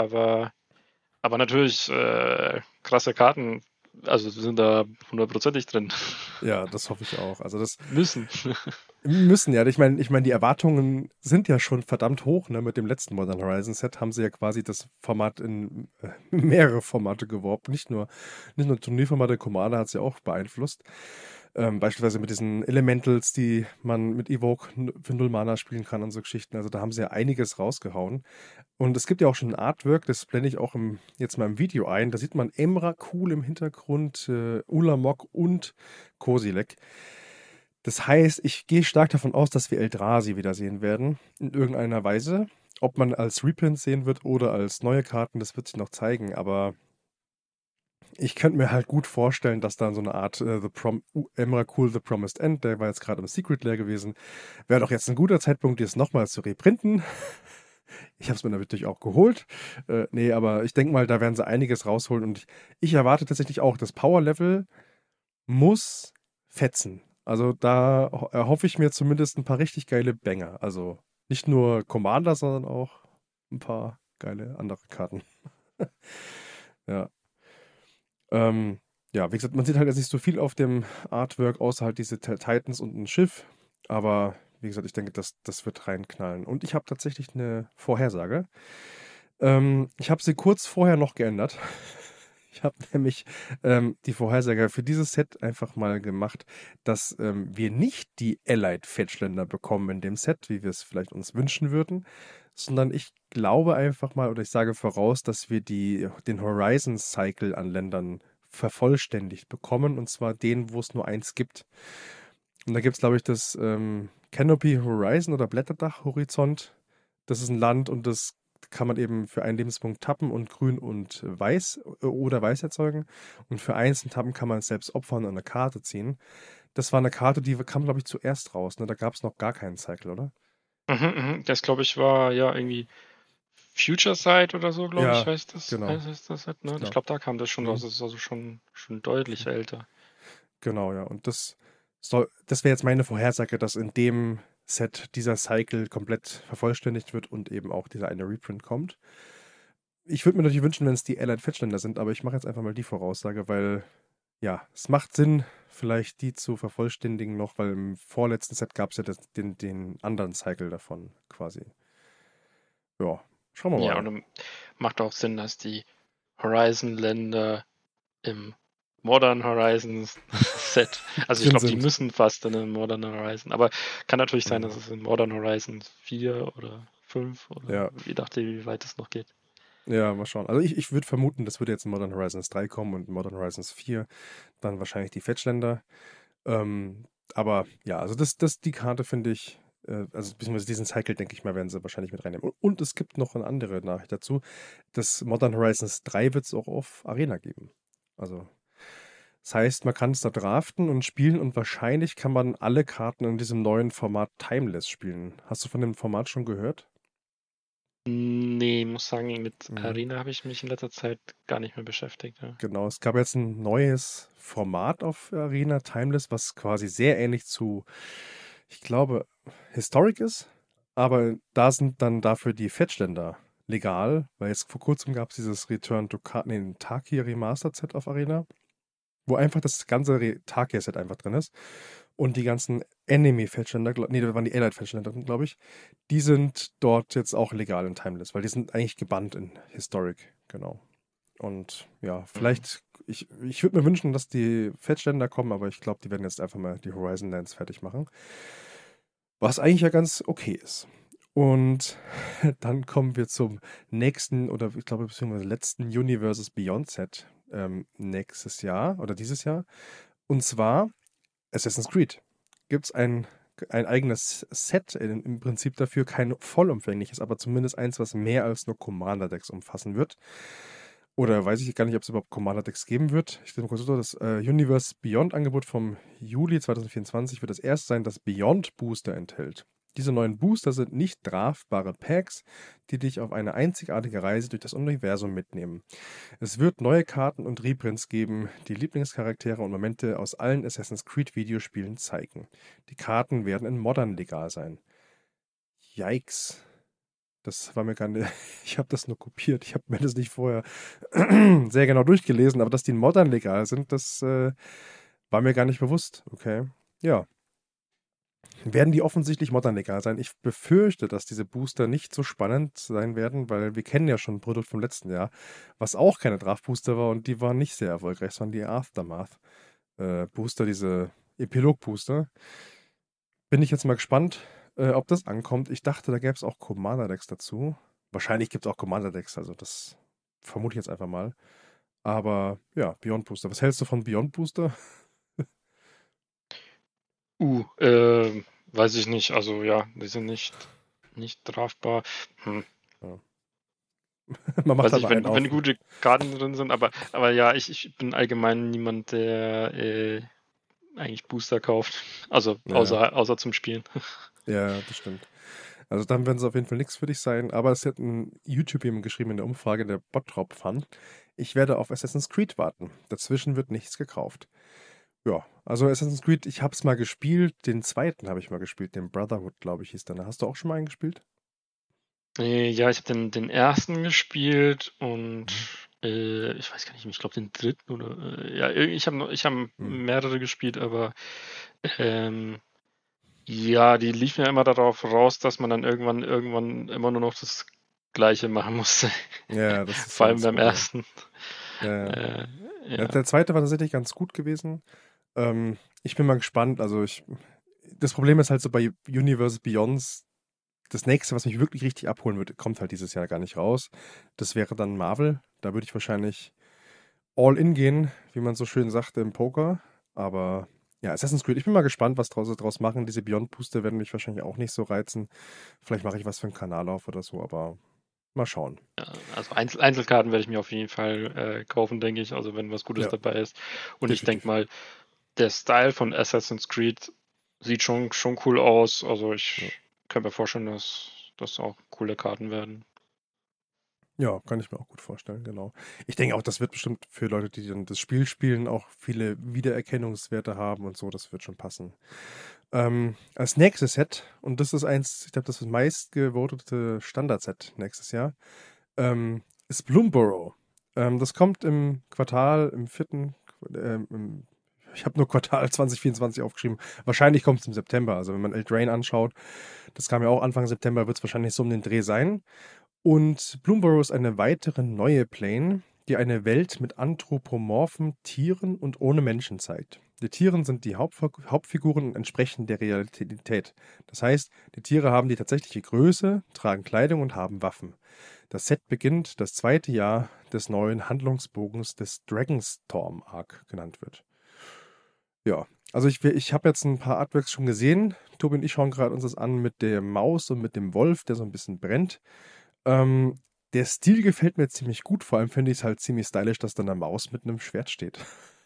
[SPEAKER 2] aber natürlich krasse Karten, also sind da hundertprozentig drin.
[SPEAKER 1] Ja, das hoffe ich auch. Also das
[SPEAKER 2] Müssen.
[SPEAKER 1] müssen ja. Ich meine, die Erwartungen sind ja schon verdammt hoch. Ne? Mit dem letzten Modern Horizon Set haben sie ja quasi das Format in mehrere Formate geworben. Nicht nur Turnierformate, Commander hat es ja auch beeinflusst. Beispielsweise mit diesen Elementals, die man mit Evoke für 0 Mana spielen kann und so Geschichten. Also da haben sie ja einiges rausgehauen. Und es gibt ja auch schon ein Artwork, das blende ich auch jetzt mal im Video ein. Da sieht man Emra cool im Hintergrund, Ulamog und Kozilek. Das heißt, ich gehe stark davon aus, dass wir Eldrazi wiedersehen werden, in irgendeiner Weise. Ob man als Reprint sehen wird oder als neue Karten, das wird sich noch zeigen. Aber ich könnte mir halt gut vorstellen, dass dann so eine Art Emrakul The Promised End, der war jetzt gerade im Secret Lair gewesen, wäre doch jetzt ein guter Zeitpunkt, das nochmal zu reprinten. Ich habe es mir natürlich auch geholt. Nee, aber ich denke mal, da werden sie einiges rausholen und ich erwarte tatsächlich auch, das Power-Level muss fetzen. Also da erhoffe ich mir zumindest ein paar richtig geile Banger. Also nicht nur Commander, sondern auch ein paar geile andere Karten. Ja. Ähm, ja, wie gesagt, man sieht halt jetzt nicht so viel auf dem Artwork, außer halt diese Titans und ein Schiff. Aber wie gesagt, ich denke, das wird reinknallen. Und ich habe tatsächlich eine Vorhersage. Ich habe sie kurz vorher noch geändert. Ich habe nämlich die Vorhersage für dieses Set einfach mal gemacht, dass wir nicht die Allied Fetchländer bekommen in dem Set, wie wir es vielleicht uns wünschen würden, sondern ich glaube einfach mal oder ich sage voraus, dass wir den Horizon Cycle an Ländern vervollständigt bekommen und zwar den, wo es nur eins gibt. Und da gibt es, glaube ich, das Canopy Horizon oder Blätterdach Horizont. Das ist ein Land und das kann man eben für einen Lebenspunkt tappen und grün und weiß oder weiß erzeugen. Und für einzelne Tappen kann man es selbst opfern und eine Karte ziehen. Das war eine Karte, die kam, glaube ich, zuerst raus. Ne? Da gab es noch gar keinen Cycle, oder?
[SPEAKER 2] Das glaube ich war ja irgendwie Future Sight oder so, glaube ich,
[SPEAKER 1] Ja,
[SPEAKER 2] heißt das,
[SPEAKER 1] genau.
[SPEAKER 2] heißt das halt,
[SPEAKER 1] Ich
[SPEAKER 2] ne? Ich
[SPEAKER 1] glaube.
[SPEAKER 2] glaube, da kam das schon raus.
[SPEAKER 1] Mhm.
[SPEAKER 2] Das ist also schon deutlich älter.
[SPEAKER 1] Genau, ja. Und das wäre jetzt meine Vorhersage, dass in dem Set dieser Cycle komplett vervollständigt wird und eben auch dieser eine Reprint kommt. Ich würde mir natürlich wünschen, wenn es die Allied Fettländer sind, aber ich mache jetzt einfach mal die Voraussage, weil ja, es macht Sinn, vielleicht die zu vervollständigen noch, weil im vorletzten Set gab es ja den anderen Cycle davon quasi. Ja, schauen wir
[SPEAKER 2] Ja,
[SPEAKER 1] mal.
[SPEAKER 2] und dann macht auch Sinn, dass die Horizon-Länder im Modern Horizons Set, also ich
[SPEAKER 1] Drin
[SPEAKER 2] glaube, die
[SPEAKER 1] sind.
[SPEAKER 2] müssen fast in einem Modern Horizon, aber kann natürlich sein, dass
[SPEAKER 1] Ja,
[SPEAKER 2] es in Modern Horizon 4 oder 5 oder
[SPEAKER 1] ja,
[SPEAKER 2] je nachdem, wie weit es noch geht.
[SPEAKER 1] ja, mal schauen. Also ich würde vermuten, das würde jetzt in Modern Horizons 3 kommen und in Modern Horizons 4 dann wahrscheinlich die Fetchländer. Ähm, aber ja, also die Karte finde ich, also beziehungsweise diesen Cycle, denke ich mal, werden sie wahrscheinlich mit reinnehmen. Und es gibt noch eine andere Nachricht dazu. Das Modern Horizons 3 wird es auch auf Arena geben. Also, das heißt, man kann es da draften und spielen und wahrscheinlich kann man alle Karten in diesem neuen Format Timeless spielen. Hast du von dem Format schon gehört?
[SPEAKER 2] Nee, muss sagen, mit
[SPEAKER 1] Mhm.
[SPEAKER 2] Arena habe ich mich in letzter Zeit gar nicht mehr beschäftigt. Ja.
[SPEAKER 1] Genau, es gab jetzt ein neues Format auf Arena Timeless, was quasi sehr ähnlich zu, ich glaube, Historic ist. Aber da sind dann dafür die Fetchländer legal, weil jetzt vor kurzem gab es dieses Return to nee, Taki Remastered Set auf Arena, wo einfach das ganze Taki-Set einfach drin ist. Und die ganzen Enemy-Fetchländer, nee, da waren die Allied-Fetchländer drin, glaube ich, die sind dort jetzt auch legal in Timeless, weil die sind eigentlich gebannt in Historic, genau. Und ja,
[SPEAKER 2] Mhm.
[SPEAKER 1] vielleicht, ich würde mir wünschen, dass die Fetchländer kommen, aber ich glaube, die werden jetzt einfach mal die Horizon Lands fertig machen. Was eigentlich ja ganz okay ist. Und dann kommen wir zum nächsten oder ich glaube beziehungsweise letzten Universes Beyond Set nächstes Jahr oder dieses Jahr. Und zwar Assassin's Creed. Gibt es ein eigenes Set im Prinzip dafür, kein vollumfängliches, aber zumindest eins, was mehr als nur Commander-Decks umfassen wird. Oder weiß ich gar nicht, ob es überhaupt Commander-Decks geben wird. Ich denke mal kurz so, das Universe Beyond-Angebot vom Juli 2024 wird das erste sein, das Beyond Booster enthält. Diese neuen Booster sind nicht draftbare Packs, die dich auf eine einzigartige Reise durch das Universum mitnehmen. Es wird neue Karten und Reprints geben, die Lieblingscharaktere und Momente aus allen Assassin's Creed Videospielen zeigen. Die Karten werden in Modern legal sein. Yikes. Das war mir gar nicht, ich habe das nur kopiert. Ich habe mir das nicht vorher sehr genau durchgelesen, aber dass die in Modern legal sind, das war mir gar nicht bewusst. Okay. Ja. Werden die offensichtlich Modern legal sein? Ich befürchte, dass diese Booster nicht so spannend sein werden, weil wir kennen ja schon ein Produkt vom letzten Jahr, was auch keine Draft-Booster war und die waren nicht sehr erfolgreich. Es waren die Aftermath-Booster, diese Epilog-Booster. Bin ich jetzt mal gespannt, ob das ankommt. Ich dachte, da gäbe es auch Commander-Decks dazu. Wahrscheinlich gibt es auch Commander-Decks, also das vermute ich jetzt einfach mal. Aber ja, Beyond Booster. Was hältst du von Beyond Booster?
[SPEAKER 2] Weiß ich nicht. Also ja, die sind nicht draftbar. Hm.
[SPEAKER 1] Ja. Man macht
[SPEAKER 2] Weiß
[SPEAKER 1] halt
[SPEAKER 2] ich,
[SPEAKER 1] mal einen
[SPEAKER 2] wenn
[SPEAKER 1] auf.
[SPEAKER 2] gute Karten drin sind, aber ja, ich bin allgemein niemand, der eigentlich Booster kauft. Also
[SPEAKER 1] Ja,
[SPEAKER 2] außer zum Spielen.
[SPEAKER 1] ja, das stimmt. Also dann werden es auf jeden Fall nichts für dich sein. Aber es hat ein YouTube jemand geschrieben in der Umfrage, der Bottrop fand. Ich werde auf Assassin's Creed warten. Dazwischen wird nichts gekauft. Ja, also Assassin's Creed, ich habe es mal gespielt. Den zweiten habe ich mal gespielt. Den Brotherhood, glaube ich, hieß der. Hast du auch schon mal einen gespielt?
[SPEAKER 2] Ja, ich habe den ersten gespielt und
[SPEAKER 1] Mhm.
[SPEAKER 2] ich weiß gar nicht, ich glaube den dritten oder ja, ich habe
[SPEAKER 1] Hm.
[SPEAKER 2] mehrere gespielt, aber ähm, ja, die liefen ja immer darauf raus, dass man dann irgendwann immer nur noch das Gleiche machen musste.
[SPEAKER 1] Ja, das ist
[SPEAKER 2] Vor
[SPEAKER 1] ja
[SPEAKER 2] allem
[SPEAKER 1] das
[SPEAKER 2] beim
[SPEAKER 1] Problem.
[SPEAKER 2] ersten.
[SPEAKER 1] Ja, ja.
[SPEAKER 2] Äh,
[SPEAKER 1] Ja,
[SPEAKER 2] ja.
[SPEAKER 1] der zweite war tatsächlich ganz gut gewesen. Ich bin mal gespannt. Das Problem ist halt so bei Universe Beyonds, das nächste, was mich wirklich richtig abholen wird, kommt halt dieses Jahr gar nicht raus. Das wäre dann Marvel. Da würde ich wahrscheinlich all in gehen, wie man so schön sagt im Poker. Aber ja, Assassin's Creed, ich bin mal gespannt, was draus machen. Diese Beyond Booster werden mich wahrscheinlich auch nicht so reizen. Vielleicht mache ich was für einen Kanal auf oder so, aber Mal schauen.
[SPEAKER 2] Ja, also Einzelkarten werde ich mir auf jeden Fall kaufen, denke ich, also wenn was Gutes
[SPEAKER 1] Ja,
[SPEAKER 2] dabei ist. Und ich denke
[SPEAKER 1] definitiv.
[SPEAKER 2] mal, der Style von Assassin's Creed sieht schon cool aus. Also
[SPEAKER 1] Ja.
[SPEAKER 2] ich kann mir vorstellen, dass das auch coole Karten werden.
[SPEAKER 1] Ja, kann ich mir auch gut vorstellen, genau. Ich denke auch, das wird bestimmt für Leute, die dann das Spiel spielen, auch viele Wiedererkennungswerte haben und so, das wird schon passen. Als nächstes Set, und das ist eins, ich glaube, das ist das meistgevotete Standard-Set nächstes Jahr, ist Bloomborough. Das kommt im Quartal, im vierten, ich habe nur Quartal 2024 aufgeschrieben. Wahrscheinlich kommt es im September. Also wenn man Eldraine anschaut, das kam ja auch Anfang September, wird es wahrscheinlich so um den Dreh sein. Und Bloomborough ist eine weitere neue Plane, die eine Welt mit anthropomorphen Tieren und ohne Menschen zeigt. Die Tiere sind die Hauptfiguren und entsprechen der Realität. Das heißt, die Tiere haben die tatsächliche Größe, tragen Kleidung und haben Waffen. Das Set beginnt das zweite Jahr des neuen Handlungsbogens des Dragonstorm Arc genannt wird. Ja, also ich habe jetzt ein paar Artworks schon gesehen. Tobi und ich schauen gerade uns das an mit der Maus und mit dem Wolf, der so ein bisschen brennt. Ähm, Der Stil gefällt mir ziemlich gut. Vor allem finde ich es halt ziemlich stylisch, dass dann eine Maus mit einem Schwert steht.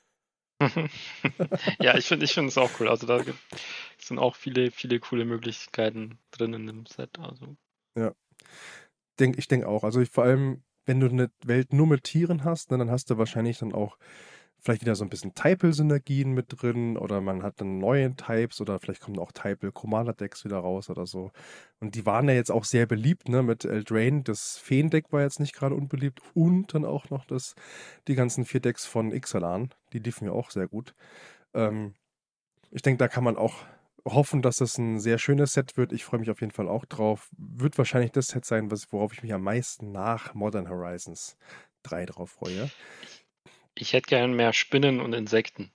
[SPEAKER 2] Ja, ich finde es auch cool. Also sind auch viele coole Möglichkeiten drin in dem Set. Also.
[SPEAKER 1] Ja, ich denke auch. Also vor allem, wenn du eine Welt nur mit Tieren hast, ne, dann hast du wahrscheinlich dann auch vielleicht wieder so ein bisschen Typal-Synergien mit drin oder man hat dann neue Types oder vielleicht kommen auch Typal-Commander-Decks wieder raus oder so. Und die waren ja jetzt auch sehr beliebt, ne? Mit Eldraine. Das Feen-Deck war jetzt nicht gerade unbeliebt und dann auch noch die ganzen 4 Decks von Ixalan. Die liefen ja auch sehr gut. Ähm, Ich denke, da kann man auch hoffen, dass das ein sehr schönes Set wird. Ich freue mich auf jeden Fall auch drauf. Wird wahrscheinlich das Set sein, worauf ich mich am meisten nach Modern Horizons 3 drauf freue.
[SPEAKER 2] Ich hätte gern mehr Spinnen und Insekten.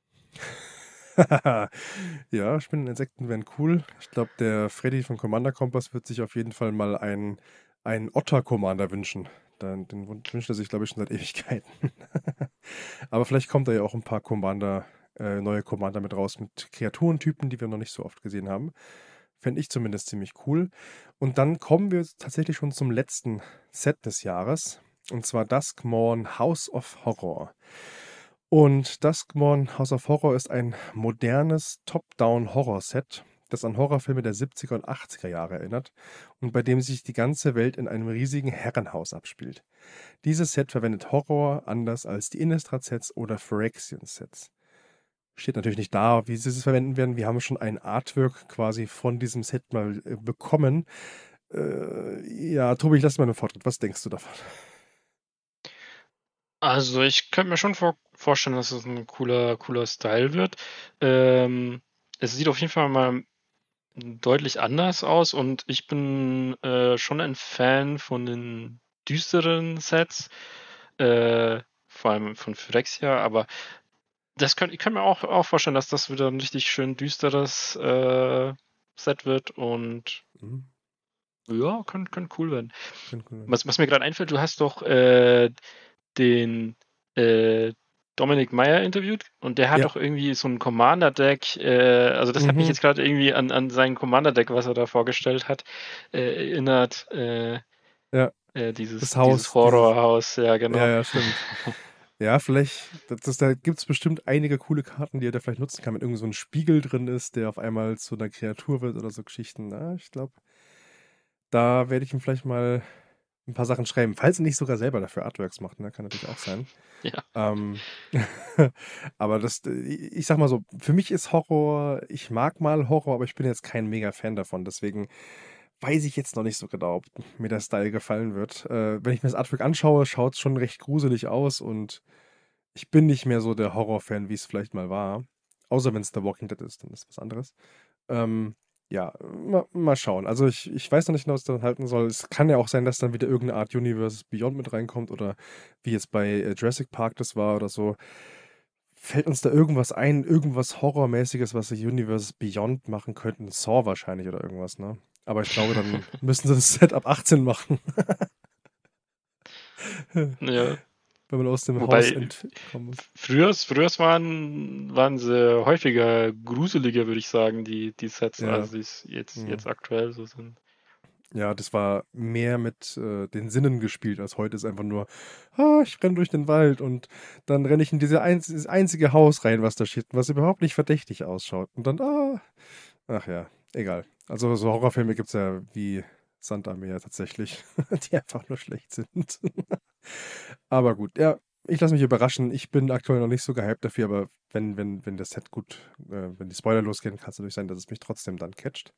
[SPEAKER 1] Ja, Spinnen und Insekten wären cool. Ich glaube, der Freddy von Commander Kompass wird sich auf jeden Fall mal einen Otter-Commander wünschen. Den wünscht er sich, glaube ich, schon seit Ewigkeiten. Aber vielleicht kommt da ja auch ein paar neue Commander mit raus, mit Kreaturentypen, die wir noch nicht so oft gesehen haben. Fände ich zumindest ziemlich cool. Und dann kommen wir tatsächlich schon zum letzten Set des Jahres. Und zwar Duskmorn House of Horror. Und Duskmorn House of Horror ist ein modernes Top-Down-Horror-Set, das an Horrorfilme der 70er und 80er Jahre erinnert und bei dem sich die ganze Welt in einem riesigen Herrenhaus abspielt. Dieses Set verwendet Horror anders als die Innistrad-Sets oder Phyrexian-Sets. Steht natürlich nicht da, wie sie es verwenden werden. Wir haben schon ein Artwork quasi von diesem Set mal bekommen. Ja, Tobi, ich lasse mal einen Vortritt. Was denkst du davon?
[SPEAKER 2] Also ich könnte mir schon vorstellen, dass es ein cooler Style wird. Ähm, Es sieht auf jeden Fall mal deutlich anders aus und ich bin schon ein Fan von den düsteren Sets, vor allem von Phyrexia, aber ich kann mir auch vorstellen, dass das wieder ein richtig schön düsteres Set wird und
[SPEAKER 1] Mhm.
[SPEAKER 2] ja, kann cool werden.
[SPEAKER 1] Könnte cool sein.
[SPEAKER 2] Was mir gerade einfällt, du hast doch den äh, Dominik Meyer interviewt und der hat
[SPEAKER 1] Ja.
[SPEAKER 2] doch irgendwie so ein Commander-Deck, also das hat mich
[SPEAKER 1] Mhm.
[SPEAKER 2] jetzt gerade irgendwie an sein Commander-Deck, was er da vorgestellt hat, erinnert.
[SPEAKER 1] Ja. Das
[SPEAKER 2] Dieses
[SPEAKER 1] Haus, dieses.
[SPEAKER 2] Horrorhaus, ja
[SPEAKER 1] Ja,
[SPEAKER 2] genau.
[SPEAKER 1] ja, stimmt. Ja, vielleicht, da gibt es bestimmt einige coole Karten, die er da vielleicht nutzen kann, wenn irgend so ein Spiegel drin ist, der auf einmal zu einer Kreatur wird oder so Geschichten. Na, ich glaube, da werde ich ihm vielleicht mal ein paar Sachen schreiben, falls er nicht sogar selber dafür Artworks macht, ne? Kann natürlich auch sein.
[SPEAKER 2] Ja.
[SPEAKER 1] Ähm, aber ich sag mal so, für mich ist Horror, ich mag mal Horror, aber ich bin jetzt kein mega Fan davon. Deswegen weiß ich jetzt noch nicht so genau, ob mir der Style gefallen wird. Wenn ich mir das Artwork anschaue, schaut es schon recht gruselig aus und ich bin nicht mehr so der Horror-Fan, wie es vielleicht mal war. Außer wenn es The Walking Dead ist, dann ist was anderes. Ähm, ja, mal schauen. Also ich weiß noch nicht, was ich davon halten soll. Es kann ja auch sein, dass dann wieder irgendeine Art Universe Beyond mit reinkommt oder wie jetzt bei Jurassic Park das war oder so. Fällt uns da irgendwas ein, irgendwas Horrormäßiges, was sie Universe Beyond machen könnten? Saw wahrscheinlich oder irgendwas, ne? Aber ich glaube, dann müssen sie das Set ab 18 machen.
[SPEAKER 2] Ja.
[SPEAKER 1] Wenn man aus dem Haus
[SPEAKER 2] Wobei,
[SPEAKER 1] entkommen muss.
[SPEAKER 2] früher waren sie häufiger gruseliger, würde ich sagen, die Sets,
[SPEAKER 1] Ja.
[SPEAKER 2] als die es jetzt
[SPEAKER 1] Mhm.
[SPEAKER 2] aktuell so sind.
[SPEAKER 1] Ja, das war mehr mit den Sinnen gespielt, als heute ist einfach nur, ich renne durch den Wald und dann renne ich in dieses einzige Haus rein, was da steht, was überhaupt nicht verdächtig ausschaut. Und dann, ach ja, egal. Also so Horrorfilme gibt es ja wie Sand am Meer tatsächlich, die einfach nur schlecht sind. Aber gut, ja, ich lasse mich überraschen. Ich bin aktuell noch nicht so gehypt dafür, aber wenn das Set gut, wenn die Spoiler losgehen, kann es natürlich sein, dass es mich trotzdem dann catcht.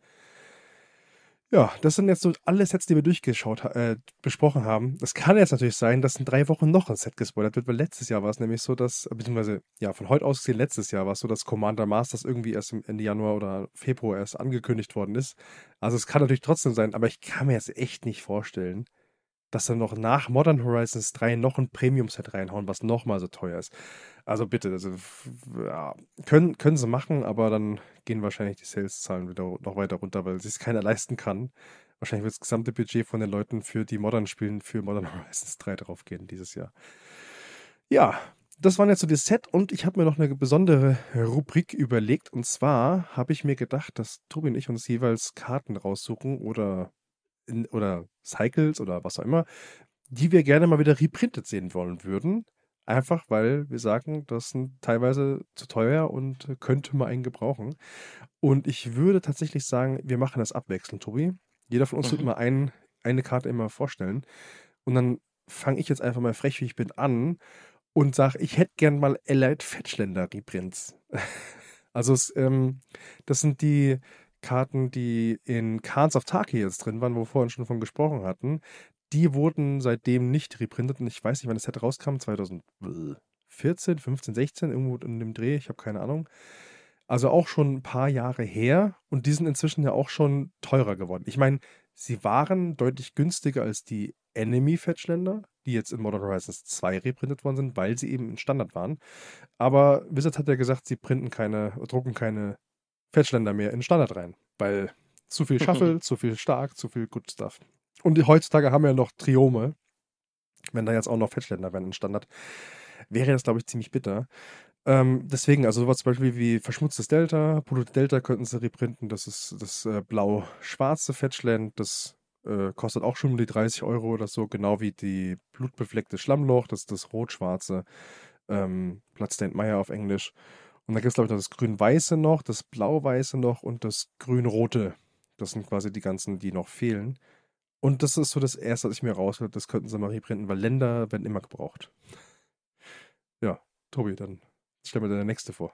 [SPEAKER 1] Ja, das sind jetzt so alle Sets, die wir besprochen haben. Es kann jetzt natürlich sein, dass in 3 Wochen noch ein Set gespoilert wird, weil letztes Jahr war es nämlich so, dass, beziehungsweise, ja, von heute aus gesehen, letztes Jahr war es so, dass Commander Masters irgendwie erst im Ende Januar oder Februar erst angekündigt worden ist. Also es kann natürlich trotzdem sein, aber ich kann mir jetzt echt nicht vorstellen, dass dann noch nach Modern Horizons 3 noch ein Premium-Set reinhauen, was nochmal so teuer ist. Also bitte, also, ja, können sie machen, aber dann gehen wahrscheinlich die Sales-Zahlen wieder noch weiter runter, weil sich keiner leisten kann. Wahrscheinlich wird das gesamte Budget von den Leuten für die Modern-Spielen für Modern Horizons 3 draufgehen dieses Jahr. Ja, das waren jetzt so die Set und ich habe mir noch eine besondere Rubrik überlegt. Und zwar habe ich mir gedacht, dass Tobi und ich uns jeweils Karten raussuchen oder Cycles oder was auch immer, die wir gerne mal wieder reprintet sehen wollen würden. Einfach weil wir sagen, das sind teilweise zu teuer und könnte man einen gebrauchen. Und ich würde tatsächlich sagen, wir machen das abwechselnd, Tobi. Jeder von uns tut
[SPEAKER 2] Mhm.
[SPEAKER 1] immer eine Karte immer vorstellen. Und dann fange ich jetzt einfach mal frech, wie ich bin, an und sage, ich hätte gern mal Elite Fetchländer Reprints. Also das sind die Karten, die in Khans of Tarkir jetzt drin waren, wo wir vorhin schon von gesprochen hatten. Die wurden seitdem nicht reprintet und ich weiß nicht, wann das Set rauskam, 2014, 15, 16, irgendwo in dem Dreh, ich habe keine Ahnung. Also auch schon ein paar Jahre her und die sind inzwischen ja auch schon teurer geworden. Ich meine, sie waren deutlich günstiger als die Enemy Fetchländer, die jetzt in Modern Horizons 2 reprintet worden sind, weil sie eben in Standard waren. Aber Wizards hat ja gesagt, sie drucken keine Fetchländer mehr in Standard rein, weil zu viel Shuffle, zu viel stark, zu viel Good Stuff. Und heutzutage haben wir ja noch Triome. Wenn da jetzt auch noch Fetchländer wären in Standard, wäre das, glaube ich, ziemlich bitter. Deswegen, also sowas zum Beispiel wie verschmutztes Delta, Polluted Delta könnten sie reprinten. Das ist das blau-schwarze Fetchland. Das kostet auch schon um die 30 € oder so, genau wie die blutbefleckte Schlammloch. Das ist das rot-schwarze Bloodstained Mire auf Englisch. Und dann gibt es, glaube ich, noch das grün-weiße noch, das blau-weiße noch und das grün-rote. Das sind quasi die ganzen, die noch fehlen. Und das ist so das Erste, was ich mir raushöre. Das könnten sie mal reprinten, weil Länder werden immer gebraucht. Ja, Tobi, dann stell mir deine nächste vor.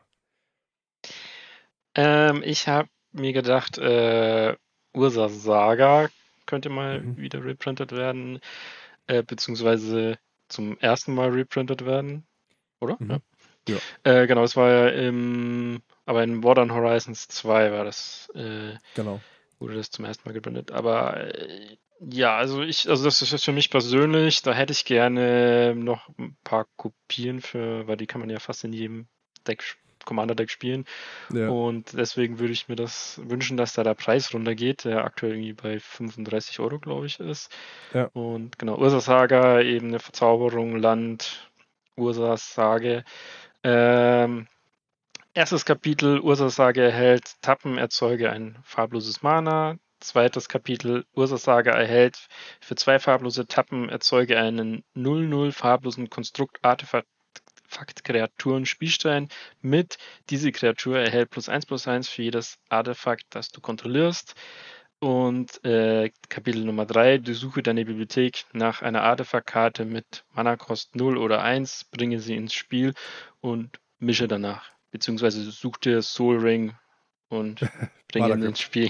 [SPEAKER 2] Ich habe mir gedacht, Ursa Saga könnte mal
[SPEAKER 1] Mhm.
[SPEAKER 2] wieder reprintet werden, beziehungsweise zum ersten Mal reprintet werden, oder? Ja.
[SPEAKER 1] Mhm. Ja,
[SPEAKER 2] Genau, das war ja aber in Modern Horizons 2
[SPEAKER 1] genau.
[SPEAKER 2] wurde das zum ersten Mal reprintet. Aber ja, also das ist jetzt für mich persönlich, da hätte ich gerne noch ein paar Kopien für, weil die kann man ja fast in jedem Commander-Deck spielen.
[SPEAKER 1] Ja,
[SPEAKER 2] Und deswegen würde ich mir das wünschen, dass da der Preis runtergeht, der aktuell irgendwie bei 35 €, glaube ich, ist.
[SPEAKER 1] ja.
[SPEAKER 2] Und genau, Ursas Saga, eben eine Verzauberung, Land, Ursas Sage. Ähm, Erstes Kapitel, Ursas Sage erhält Tappen, erzeuge ein farbloses Mana. Zweites Kapitel, Ursas Sage erhält für 2 farblose Tappen, erzeuge einen 0/0 farblosen Konstrukt-Artefakt Kreaturen-Spielstein mit. Diese Kreatur erhält +1/+1 für jedes Artefakt, das du kontrollierst. Und Kapitel Nummer 3, durchsuche deine Bibliothek nach einer Artefaktkarte mit Mana-Kost 0 oder 1, bringe sie ins Spiel und mische danach. Beziehungsweise such dir Soul Ring und bringe ihn ins
[SPEAKER 1] Malagrim.
[SPEAKER 2] Spiel.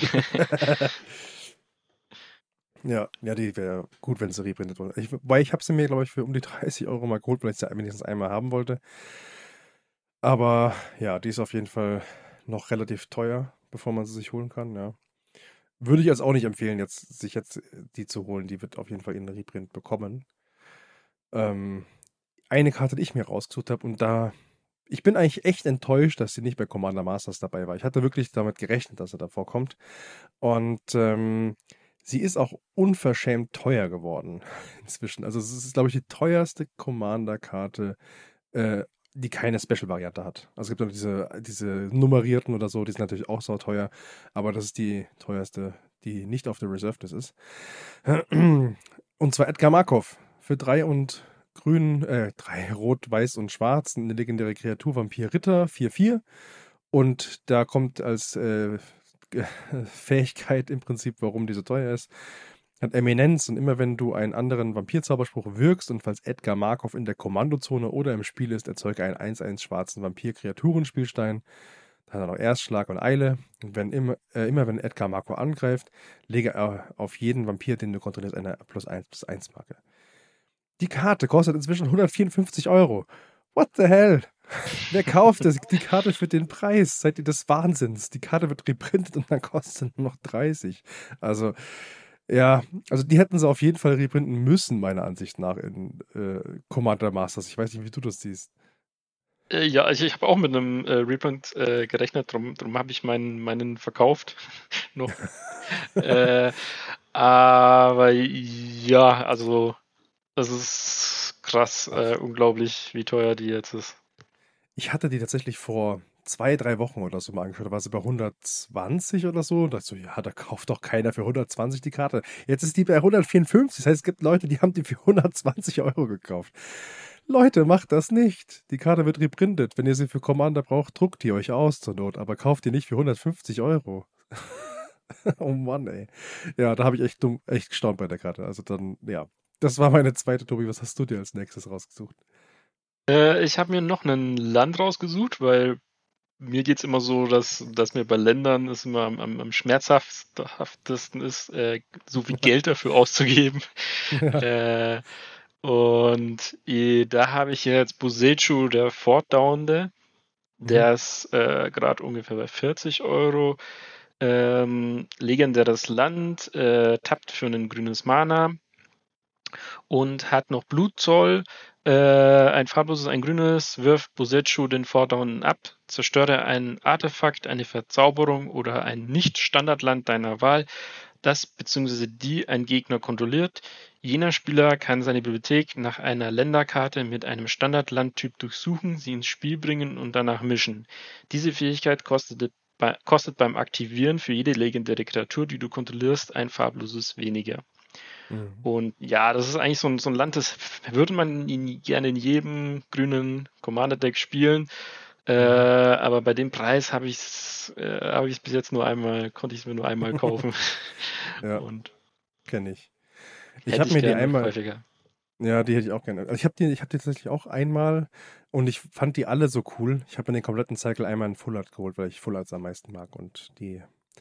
[SPEAKER 1] Ja, ja, die wäre gut, wenn sie reprintet wurde. Wobei ich habe sie mir, glaube ich, für um die 30 € mal geholt, weil ich sie wenigstens einmal haben wollte. Aber ja, die ist auf jeden Fall noch relativ teuer, bevor man sie sich holen kann, ja. Würde ich jetzt auch nicht empfehlen, sich jetzt die zu holen. Die wird auf jeden Fall ihren Reprint bekommen. Ähm, eine Karte, die ich mir rausgesucht habe und ich bin eigentlich echt enttäuscht, dass sie nicht bei Commander Masters dabei war. Ich hatte wirklich damit gerechnet, dass er davor kommt. Und sie ist auch unverschämt teuer geworden inzwischen. Also es ist, glaube ich, die teuerste Commander-Karte, äh, die keine Special-Variante hat. Also es gibt noch diese nummerierten oder so, die sind natürlich auch so teuer, aber das ist die teuerste, die nicht auf der Reserve List ist. Und zwar Edgar Markov für 3 und grün, 3 rot, weiß und schwarz, eine legendäre Kreatur, Vampir Ritter, 4/4. Und da kommt als Fähigkeit im Prinzip, warum die so teuer ist, hat Eminenz und immer wenn du einen anderen Vampirzauberspruch wirkst und falls Edgar Markov in der Kommandozone oder im Spiel ist, erzeuge einen 1/1 schwarzen Vampir-Kreaturenspielstein. Dann hat er noch Erstschlag und Eile. Und immer wenn Edgar Markov angreift, lege er auf jeden Vampir, den du kontrollierst, eine +1/+1 Marke. Die Karte kostet inzwischen 154 Euro. What the hell? Wer kauft die Karte für den Preis? Seid ihr des Wahnsinns? Die Karte wird reprintet und dann kostet nur noch 30. Also, ja, also die hätten sie auf jeden Fall reprinten müssen, meiner Ansicht nach, in Commander Masters. Ich weiß nicht, wie du das siehst.
[SPEAKER 2] Ja, ich habe auch mit einem Reprint gerechnet, drum habe ich meinen verkauft noch. Aber ja, also das ist krass, unglaublich, wie teuer die jetzt ist.
[SPEAKER 1] Ich hatte die tatsächlich vor 2, 3 Wochen oder so mal angeschaut. Da war sie bei 120 oder so. Und dachte so, ja, da kauft doch keiner für 120 die Karte. Jetzt ist die bei 154. Das heißt, es gibt Leute, die haben die für 120 Euro gekauft. Leute, macht das nicht. Die Karte wird reprintet. Wenn ihr sie für Commander braucht, druckt die euch aus zur Not. Aber kauft die nicht für 150 Euro. Oh Mann, ey. Ja, da habe ich echt gestaunt bei der Karte. Also dann, ja. Das war meine zweite, Tobi. Was hast du dir als nächstes rausgesucht?
[SPEAKER 2] Ich habe mir noch ein Land rausgesucht, weil mir geht es immer so, dass mir bei Ländern es immer am schmerzhaftesten ist, so viel Geld dafür auszugeben.
[SPEAKER 1] Ja.
[SPEAKER 2] Äh, da habe ich jetzt Boseiju, der Fortdauernde.
[SPEAKER 1] Mhm.
[SPEAKER 2] Der ist gerade ungefähr bei 40 Euro. Legendäres Land, tappt für ein grünes Mana und hat noch Blutzoll. Ein farbloses, ein grünes, wirft Boseiju den Fordernden ab, zerstöre ein Artefakt, eine Verzauberung oder ein Nicht-Standardland deiner Wahl, das bzw. die ein Gegner kontrolliert. Jener Spieler kann seine Bibliothek nach einer Länderkarte mit einem Standardlandtyp durchsuchen, sie ins Spiel bringen und danach mischen. Diese Fähigkeit kostet beim Aktivieren für jede legendäre Kreatur, die du kontrollierst, ein farbloses weniger.
[SPEAKER 1] Mhm.
[SPEAKER 2] Und ja, das ist eigentlich so ein Land, das würde man gerne in jedem grünen Commander-Deck spielen.
[SPEAKER 1] Mhm.
[SPEAKER 2] Aber bei dem Preis habe ich es bis jetzt konnte ich es mir nur einmal kaufen.
[SPEAKER 1] Ja,
[SPEAKER 2] Und
[SPEAKER 1] kenne ich. Ich
[SPEAKER 2] hätte
[SPEAKER 1] habe
[SPEAKER 2] ich
[SPEAKER 1] mir die
[SPEAKER 2] gern
[SPEAKER 1] einmal,
[SPEAKER 2] häufiger.
[SPEAKER 1] ja, die hätte ich auch gerne. Also ich habe die tatsächlich auch einmal und ich fand die alle so cool. Ich habe mir den kompletten Cycle einmal in Full Art geholt, weil ich Full Arts am meisten mag und die,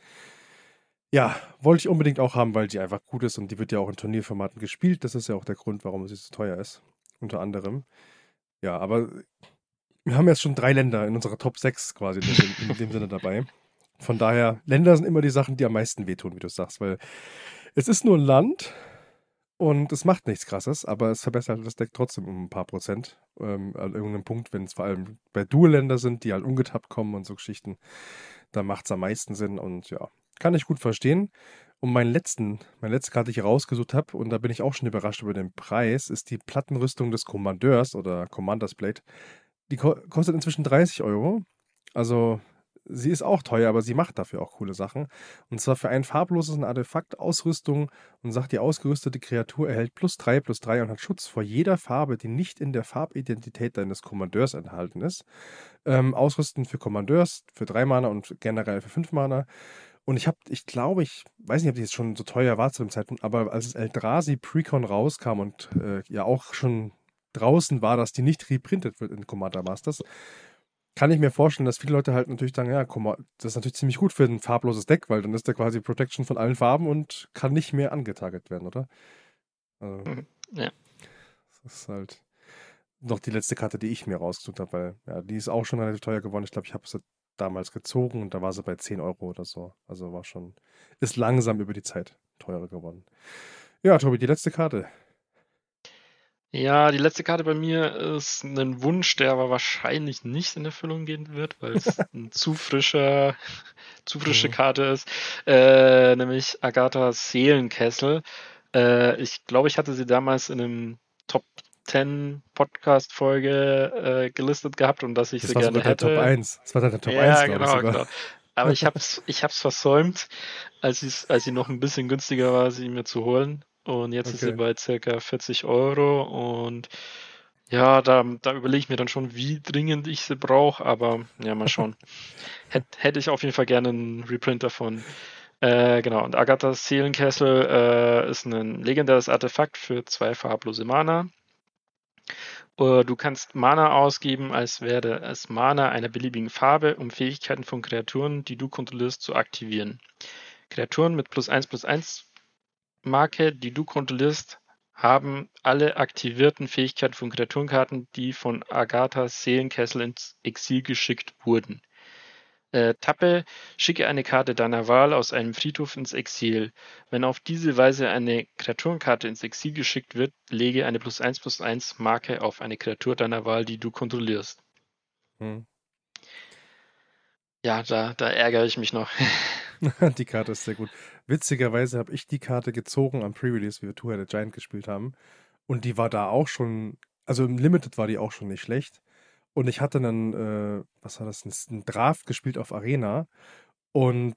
[SPEAKER 1] ja, wollte ich unbedingt auch haben, weil die einfach gut ist und die wird ja auch in Turnierformaten gespielt. Das ist ja auch der Grund, warum sie so teuer ist. Unter anderem. Ja, aber wir haben jetzt schon 3 Länder in unserer Top 6 quasi in dem Sinne dabei. Von daher, Länder sind immer die Sachen, die am meisten wehtun, wie du sagst, weil es ist nur ein Land und es macht nichts Krasses, aber es verbessert das Deck trotzdem um ein paar Prozent. An irgendeinem Punkt, wenn es vor allem bei Dual-Länder sind, die halt ungetappt kommen und so Geschichten, da macht es am meisten Sinn und ja, kann ich gut verstehen. Und meine letzte Karte, die ich rausgesucht habe, und da bin ich auch schon überrascht über den Preis, ist die Plattenrüstung des Kommandeurs oder Commanders Blade. Die kostet inzwischen 30 Euro. Also, sie ist auch teuer, aber sie macht dafür auch coole Sachen. Und zwar für ein farbloses Artefakt Ausrüstung und sagt, die ausgerüstete Kreatur erhält +3/+3 und hat Schutz vor jeder Farbe, die nicht in der Farbidentität deines Kommandeurs enthalten ist. Ausrüsten für Kommandeurs für 3 Mana und generell für 5 Mana. Und ich glaube, ich weiß nicht, ob die jetzt schon so teuer war zu dem Zeitpunkt, aber als es Eldrazi Precon rauskam und ja auch schon draußen war, dass die nicht reprintet wird in Commander Masters, kann ich mir vorstellen, dass viele Leute halt natürlich sagen, ja, guck mal, das ist natürlich ziemlich gut für ein farbloses Deck, weil dann ist der quasi Protection von allen Farben und kann nicht mehr angetarget werden, oder? Also,
[SPEAKER 2] Mhm. Ja.
[SPEAKER 1] das ist halt noch die letzte Karte, die ich mir rausgesucht habe, weil ja, die ist auch schon relativ teuer geworden. Ich glaube, ich habe sie damals gezogen und da war sie bei 10 Euro oder so. Also ist langsam über die Zeit teurer geworden. Ja, Tobi, die letzte Karte.
[SPEAKER 2] Ja, die letzte Karte bei mir ist ein Wunsch, der aber wahrscheinlich nicht in Erfüllung gehen wird, weil es ein zu frische
[SPEAKER 1] Mhm.
[SPEAKER 2] Karte ist, nämlich Agathas Seelenkessel. Ich glaube, ich hatte sie damals in einem Top 10 Podcast-Folge gelistet gehabt und dass ich
[SPEAKER 1] Das
[SPEAKER 2] sie
[SPEAKER 1] war sogar
[SPEAKER 2] gerne
[SPEAKER 1] der Top
[SPEAKER 2] hätte.
[SPEAKER 1] 1. Das war dann der Top 1,
[SPEAKER 2] Ja,
[SPEAKER 1] glaube ich
[SPEAKER 2] genau,
[SPEAKER 1] sogar.
[SPEAKER 2] genau. Aber ich hab's versäumt, als sie noch ein bisschen günstiger war, sie mir zu holen. Und jetzt ist sie
[SPEAKER 1] Okay.
[SPEAKER 2] bei circa 40 Euro. Und ja, da überlege ich mir dann schon, wie dringend ich sie brauche. Aber ja, mal schauen. Hätte ich auf jeden Fall gerne einen Reprint davon. Genau, und Agathas Seelenkessel ist ein legendäres Artefakt für 2 farblose Mana. Du kannst Mana ausgeben, als wäre es Mana einer beliebigen Farbe, um Fähigkeiten von Kreaturen, die du kontrollierst, zu aktivieren. Kreaturen mit +1/+1 Marke, die du kontrollierst, haben alle aktivierten Fähigkeiten von Kreaturenkarten, die von Agathas Seelenkessel ins Exil geschickt wurden. Tappe, schicke eine Karte deiner Wahl aus einem Friedhof ins Exil. Wenn auf diese Weise eine Kreaturenkarte ins Exil geschickt wird, lege eine +1/+1 Marke auf eine Kreatur deiner Wahl, die du kontrollierst.
[SPEAKER 1] Hm.
[SPEAKER 2] Ja, da ärgere ich mich noch.
[SPEAKER 1] Die Karte ist sehr gut. Witzigerweise habe ich die Karte gezogen am Pre-Release, wie wir Two Headed Giant gespielt haben. Und die war da auch schon, also im Limited war die auch schon nicht schlecht. Und ich hatte dann, was war das, ein Draft gespielt auf Arena und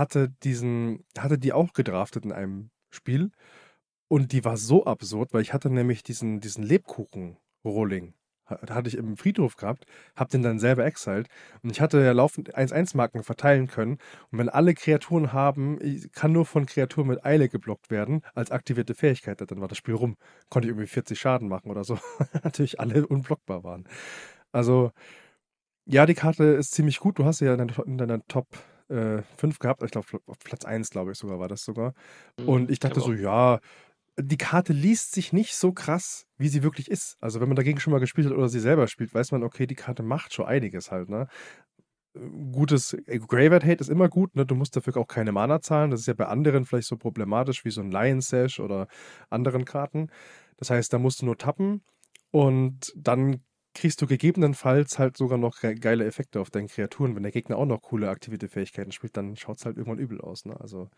[SPEAKER 1] hatte die auch gedraftet in einem Spiel. Und die war so absurd, weil ich hatte nämlich diesen Lebkuchen-Rolling. Hatte ich im Friedhof gehabt, hab den dann selber exiled. Und ich hatte ja laufend 1-1-Marken verteilen können. Und wenn alle Kreaturen haben, kann nur von Kreaturen mit Eile geblockt werden, als aktivierte Fähigkeit, dann war das Spiel rum. Konnte ich irgendwie 40 Schaden machen oder so. Natürlich alle unblockbar waren. Also, ja, die Karte ist ziemlich gut. Du hast sie ja in deiner Top 5 gehabt. Ich glaube, auf Platz 1, glaube ich sogar, war das sogar. Und ich
[SPEAKER 2] Ich
[SPEAKER 1] dachte
[SPEAKER 2] habe
[SPEAKER 1] so,
[SPEAKER 2] auch.
[SPEAKER 1] ja, die Karte liest sich nicht so krass, wie sie wirklich ist. Also wenn man dagegen schon mal gespielt hat oder sie selber spielt, weiß man, okay, die Karte macht schon einiges halt, ne? Gutes Graveyard Hate ist immer gut, ne? Du musst dafür auch keine Mana zahlen. Das ist ja bei anderen vielleicht so problematisch wie so ein Lion Sash oder anderen Karten. Das heißt, da musst du nur tappen und dann kriegst du gegebenenfalls halt sogar noch geile Effekte auf deinen Kreaturen. Wenn der Gegner auch noch coole aktivierte Fähigkeiten spielt, dann schaut es halt irgendwann übel aus, ne? Also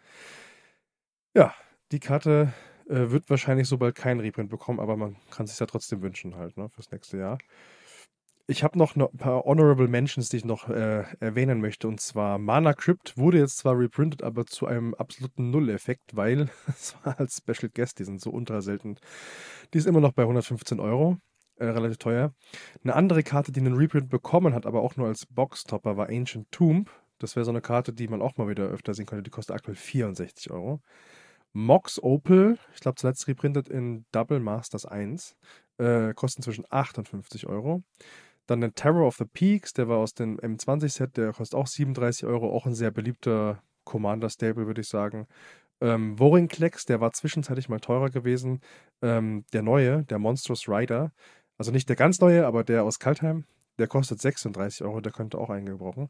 [SPEAKER 1] ja, die Karte wird wahrscheinlich so bald keinen Reprint bekommen, aber man kann sich ja trotzdem wünschen halt, ne, fürs nächste Jahr. Ich habe noch ein paar Honorable Mentions, die ich noch erwähnen möchte. Und zwar Mana Crypt wurde jetzt zwar reprintet, aber zu einem absoluten Null-Effekt, weil es war als Special Guest, die sind so ultra selten. Die ist immer noch bei 115 Euro, relativ teuer. Eine andere Karte, die einen Reprint bekommen hat, aber auch nur als Boxtopper, war Ancient Tomb. Das wäre so eine Karte, die man auch mal wieder öfter sehen könnte. Die kostet aktuell 64 Euro. Mox Opal, ich glaube zuletzt reprintet in Double Masters 1, kostet inzwischen 58 Euro. Dann den Terror of the Peaks, der war aus dem M20-Set, der kostet auch 37 Euro, auch ein sehr beliebter Commander-Stable, würde ich sagen. Vorinclex, der war zwischenzeitlich mal teurer gewesen. Der neue, der Monstrous Rider, also nicht der ganz neue, aber der aus Kaltheim, der kostet 36 Euro, der könnte auch eingebrauchen.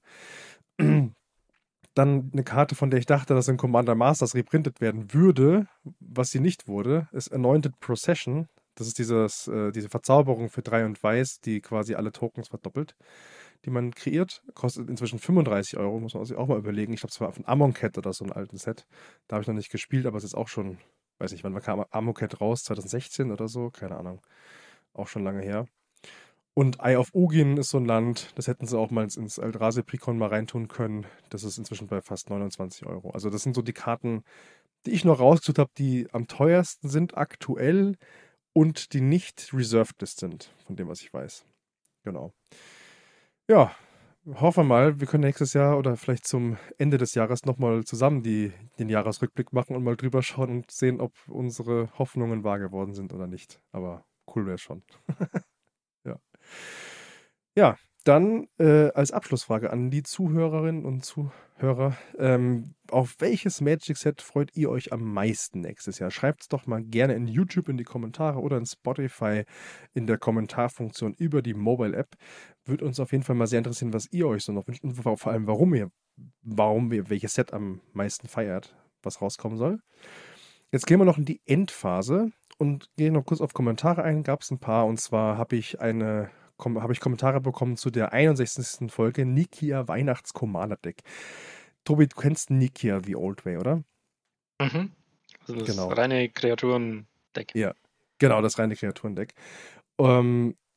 [SPEAKER 1] Dann eine Karte, von der ich dachte, dass in Commander Masters reprintet werden würde, was sie nicht wurde, ist Anointed Procession. Das ist diese Verzauberung für 3 und Weiß, die quasi alle Tokens verdoppelt, die man kreiert. Kostet inzwischen 35 Euro, muss man sich auch mal überlegen. Ich glaube, es war von Amonkhet oder so ein altes Set. Da habe ich noch nicht gespielt, aber es ist auch schon, weiß nicht, wann kam Amonkhet raus? 2016 oder so? Keine Ahnung. Auch schon lange her. Und Eye of Ugin ist so ein Land, das hätten sie auch mal ins Eldrazi-Precon mal reintun können. Das ist inzwischen bei fast 29 Euro. Also das sind so die Karten, die ich noch rausgesucht habe, die am teuersten sind aktuell und die nicht Reserved List sind, von dem, was ich weiß. Genau. Ja, hoffen wir mal, wir können nächstes Jahr oder vielleicht zum Ende des Jahres nochmal zusammen den Jahresrückblick machen und mal drüber schauen und sehen, ob unsere Hoffnungen wahr geworden sind oder nicht. Aber cool wäre schon. Ja. Ja, dann als Abschlussfrage an die Zuhörerinnen und Zuhörer. Auf welches Magic Set freut ihr euch am meisten nächstes Jahr? Schreibt es doch mal gerne in YouTube in die Kommentare oder in Spotify in der Kommentarfunktion über die Mobile App. Würde uns auf jeden Fall mal sehr interessieren, was ihr euch so noch wünscht und vor allem, warum ihr welches Set am meisten feiert, was rauskommen soll. Jetzt gehen wir noch in die Endphase und gehen noch kurz auf Kommentare ein. Gab es ein paar und zwar habe ich Kommentare bekommen zu der 61. Folge Nikia Weihnachts-Commander-Deck. Tobi, du kennst Nikia The Old Way, oder?
[SPEAKER 2] Mhm. Also das
[SPEAKER 1] Genau.
[SPEAKER 2] reine Kreaturen-Deck.
[SPEAKER 1] Ja, genau, das reine Kreaturendeck. Ähm,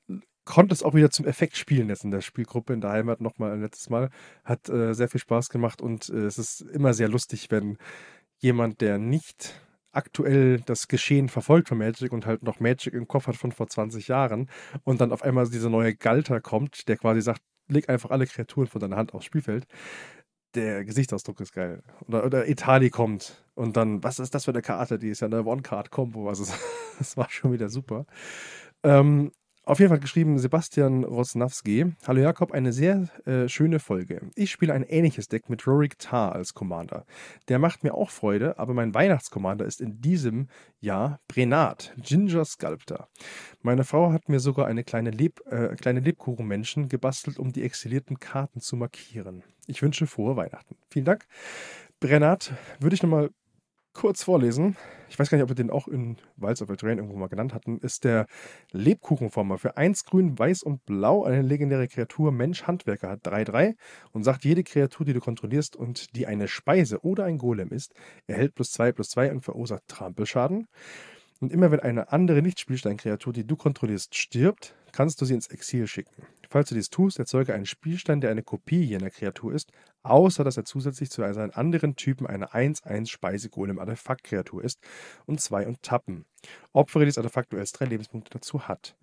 [SPEAKER 1] konnte es auch wieder zum Effekt spielen jetzt in der Spielgruppe in der Heimat nochmal ein letztes Mal. Hat sehr viel Spaß gemacht und es ist immer sehr lustig, wenn jemand, der nicht aktuell das Geschehen verfolgt von Magic und halt noch Magic im Kopf hat von vor 20 Jahren und dann auf einmal dieser neue Galter kommt, der quasi sagt, leg einfach alle Kreaturen von deiner Hand aufs Spielfeld. Der Gesichtsausdruck ist geil. Oder Etali kommt und dann, was ist das für eine Karte? Die ist ja eine One-Card-Combo. Also, das war schon wieder super. Ähm, auf jeden Fall geschrieben Sebastian Rosnawski. Hallo Jakob, eine sehr schöne Folge. Ich spiele ein ähnliches Deck mit Rorik Tar als Commander. Der macht mir auch Freude, aber mein Weihnachtscommander ist in diesem Jahr Brenat, Ginger Sculptor. Meine Frau hat mir sogar eine kleine Lebkuchenmenschen gebastelt, um die exilierten Karten zu markieren. Ich wünsche frohe Weihnachten. Vielen Dank. Brenat, würde ich nochmal kurz vorlesen. Ich weiß gar nicht, ob wir den auch in Wilds of Eldraine irgendwo mal genannt hatten. Ist der Lebkuchenformer. Für 1 Grün, Weiß und Blau eine legendäre Kreatur Mensch Handwerker hat 3/3 und sagt, jede Kreatur, die du kontrollierst und die eine Speise oder ein Golem ist, erhält +2/+2 und verursacht Trampelschaden. Und immer wenn eine andere Nicht-Spielstein-Kreatur, die du kontrollierst, stirbt, kannst du sie ins Exil schicken. Falls du dies tust, erzeuge einen Spielstein, der eine Kopie jener Kreatur ist, außer dass er zusätzlich zu seinen anderen Typen eine 1/1 Speisegolem-Artefakt-Kreatur ist und 2 und tappen. Opfere dieses Artefakt, du erst 3 Lebenspunkte dazu hat.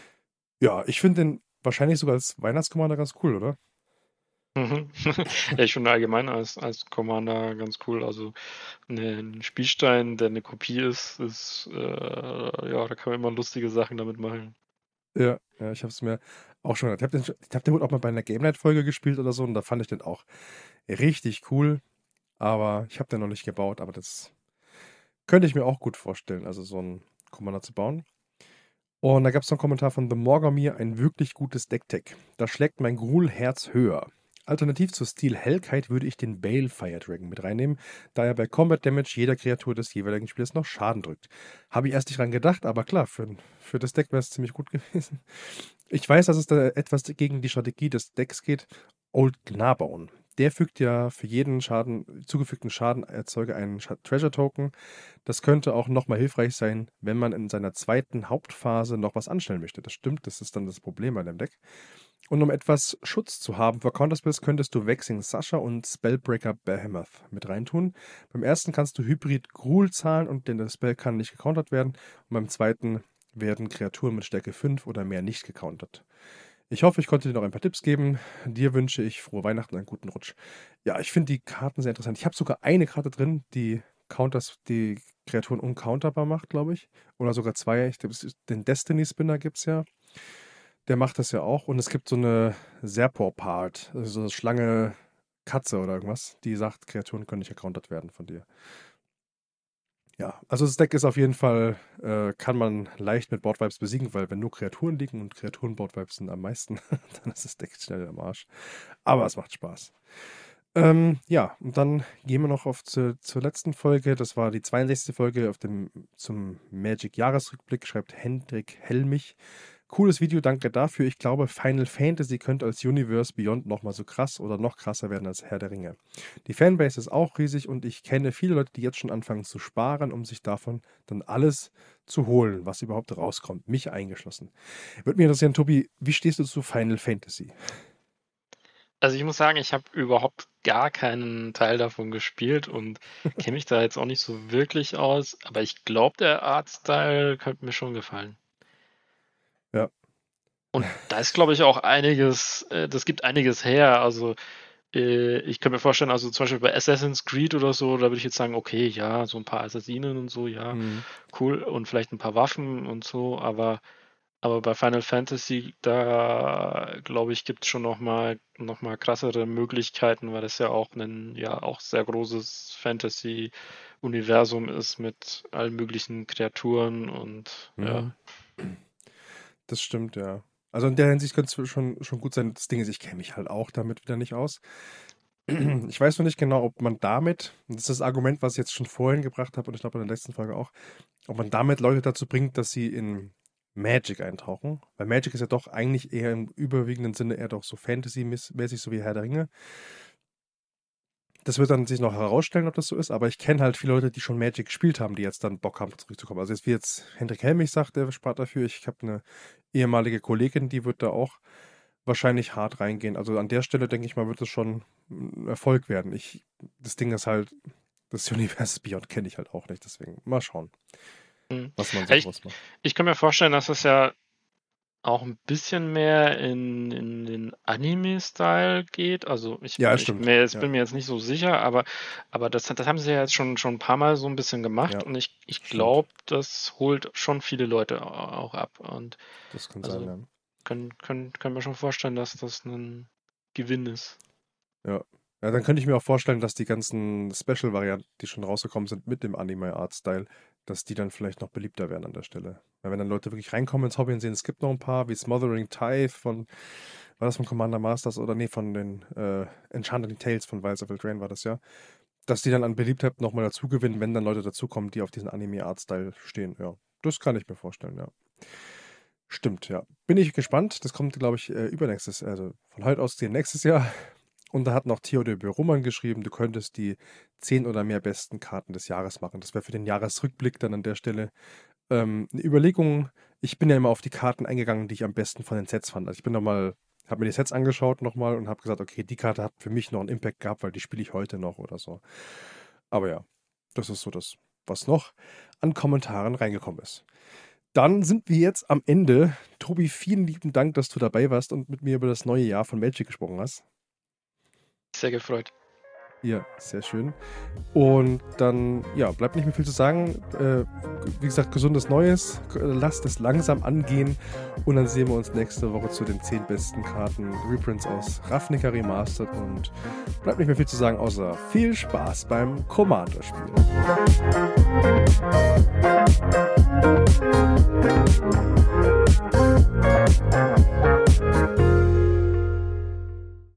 [SPEAKER 1] Ja, ich finde den wahrscheinlich sogar als Weihnachtskommander ganz cool, oder?
[SPEAKER 2] Mhm. Ja, ich finde allgemein als Commander ganz cool. Also ein Spielstein, der eine Kopie ist, ja, da kann man immer lustige Sachen damit machen.
[SPEAKER 1] Ja, ich habe es mir auch schon gedacht. Ich hab den wohl auch mal bei einer Game Night-Folge gespielt oder so und da fand ich den auch richtig cool. Aber ich habe den noch nicht gebaut, aber das könnte ich mir auch gut vorstellen, also so einen Commander zu bauen. Und da gab es noch einen Kommentar von The Morgamir, ein wirklich gutes Decktech. Da schlägt mein Gruul-Herz höher. Alternativ zur Steel Hellkite würde ich den Balefire Dragon mit reinnehmen, da er bei Combat Damage jeder Kreatur des jeweiligen Spielers noch Schaden drückt. Habe ich erst nicht dran gedacht, aber klar, für das Deck wäre es ziemlich gut gewesen. Ich weiß, dass es da etwas gegen die Strategie des Decks geht. Old Gnarbone. Der fügt ja für jeden zugefügten Schaden erzeuge einen Treasure Token. Das könnte auch nochmal hilfreich sein, wenn man in seiner zweiten Hauptphase noch was anstellen möchte. Das stimmt, das ist dann das Problem bei dem Deck. Und um etwas Schutz zu haben vor Counterspells, könntest du Vexing Sasha und Spellbreaker Behemoth mit reintun. Beim ersten kannst du Hybrid Gruul zahlen und denn der Spell kann nicht gecountert werden. Und beim zweiten werden Kreaturen mit Stärke 5 oder mehr nicht gecountert. Ich hoffe, ich konnte dir noch ein paar Tipps geben. Dir wünsche ich frohe Weihnachten und einen guten Rutsch. Ja, ich finde die Karten sehr interessant. Ich habe sogar eine Karte drin, die Kreaturen uncounterbar macht, glaube ich. Oder sogar zwei. Ich glaube, den Destiny Spinner gibt es ja. Der macht das ja auch. Und es gibt so eine Serpor-Part, also so eine Schlange Katze oder irgendwas, die sagt, Kreaturen können nicht gecountert werden von dir. Ja, also das Deck ist auf jeden Fall, kann man leicht mit Boardvibes besiegen, weil wenn nur Kreaturen liegen und Kreaturen-Boardvibes sind am meisten, dann ist das Deck schnell am Arsch. Aber es macht Spaß. Ja, und dann gehen wir noch zur letzten Folge. Das war die 62. Folge zum Magic-Jahresrückblick, schreibt Hendrik Helmich. Cooles Video, danke dafür. Ich glaube, Final Fantasy könnte als Universe Beyond nochmal so krass oder noch krasser werden als Herr der Ringe. Die Fanbase ist auch riesig und ich kenne viele Leute, die jetzt schon anfangen zu sparen, um sich davon dann alles zu holen, was überhaupt rauskommt, mich eingeschlossen. Würde mich interessieren, Tobi, wie stehst du zu Final Fantasy?
[SPEAKER 2] Also ich muss sagen, ich habe überhaupt gar keinen Teil davon gespielt und kenne mich da jetzt auch nicht so wirklich aus, aber ich glaube, der Artstyle könnte mir schon gefallen.
[SPEAKER 1] Ja.
[SPEAKER 2] Und da ist, glaube ich, auch einiges, das gibt einiges her. Also ich könnte mir vorstellen, also zum Beispiel bei Assassin's Creed oder so, da würde ich jetzt sagen, okay, ja, so ein paar Assassinen und so, ja,
[SPEAKER 1] Mhm.
[SPEAKER 2] cool, und vielleicht ein paar Waffen und so, aber bei Final Fantasy, da glaube ich, gibt es schon noch mal krassere Möglichkeiten, weil das ja auch ein ja auch sehr großes Fantasy-Universum ist mit allen möglichen Kreaturen und ja.
[SPEAKER 1] Mhm. Das stimmt, ja. Also in der Hinsicht könnte es schon gut sein. Das Ding ist, ich kenne mich halt auch damit wieder nicht aus. Ich weiß noch nicht genau, ob man damit, und das ist das Argument, was ich jetzt schon vorhin gebracht habe und ich glaube in der letzten Folge auch, ob man damit Leute dazu bringt, dass sie in Magic eintauchen. Weil Magic ist ja doch eigentlich eher im überwiegenden Sinne eher doch so Fantasy-mäßig, so wie Herr der Ringe. Das wird dann sich noch herausstellen, ob das so ist, aber ich kenne halt viele Leute, die schon Magic gespielt haben, die jetzt dann Bock haben, zurückzukommen. Also jetzt, wie jetzt Hendrik Helmich sagt, der spart dafür. Ich habe eine ehemalige Kollegin, die wird da auch wahrscheinlich hart reingehen. Also an der Stelle, denke ich mal, wird es schon ein Erfolg werden. Das Ding ist halt, das Universe Beyond kenne ich halt auch nicht, deswegen mal schauen, was man so groß macht.
[SPEAKER 2] Ich kann mir vorstellen, dass es ja auch ein bisschen mehr in den Anime-Style geht. Also
[SPEAKER 1] Stimmt.
[SPEAKER 2] Bin mir jetzt nicht so sicher, aber das haben sie ja jetzt schon ein paar Mal so ein bisschen gemacht,
[SPEAKER 1] Ja,
[SPEAKER 2] und ich glaube, das holt schon viele Leute auch ab. Und
[SPEAKER 1] das kann
[SPEAKER 2] also
[SPEAKER 1] sein, ja.
[SPEAKER 2] können wir schon vorstellen, dass das ein Gewinn ist.
[SPEAKER 1] Ja. Ja, dann könnte ich mir auch vorstellen, dass die ganzen Special-Varianten, die schon rausgekommen sind mit dem Anime-Art-Style, dass die dann vielleicht noch beliebter werden an der Stelle. Weil wenn dann Leute wirklich reinkommen ins Hobby und sehen, es gibt noch ein paar, wie Smothering Tithe war das von Commander Masters oder nee, von den Enchanted Tales von Vials of Eldraine war das ja, dass die dann an Beliebtheit nochmal dazu gewinnen, wenn dann Leute dazukommen, die auf diesen Anime-Art-Style stehen. Ja, das kann ich mir vorstellen, ja. Stimmt, ja. Bin ich gespannt. Das kommt, glaube ich, also von heute aus nächstes Jahr. Und da hat noch Theodor Roman geschrieben, du könntest die 10 oder mehr besten Karten des Jahres machen. Das wäre für den Jahresrückblick dann an der Stelle eine Überlegung. Ich bin ja immer auf die Karten eingegangen, die ich am besten von den Sets fand. Also ich bin habe mir die Sets angeschaut nochmal und habe gesagt, okay, die Karte hat für mich noch einen Impact gehabt, weil die spiele ich heute noch oder so. Aber ja, das ist so das, was noch an Kommentaren reingekommen ist. Dann sind wir jetzt am Ende. Tobi, vielen lieben Dank, dass du dabei warst und mit mir über das neue Jahr von Magic gesprochen hast.
[SPEAKER 2] Sehr gefreut.
[SPEAKER 1] Ja, sehr schön. Und dann, ja, bleibt nicht mehr viel zu sagen. Wie gesagt, gesundes Neues. Lasst es langsam angehen. Und dann sehen wir uns nächste Woche zu den 10 besten Karten Reprints aus Ravnica Remastered. Und bleibt nicht mehr viel zu sagen, außer viel Spaß beim Commander-Spielen.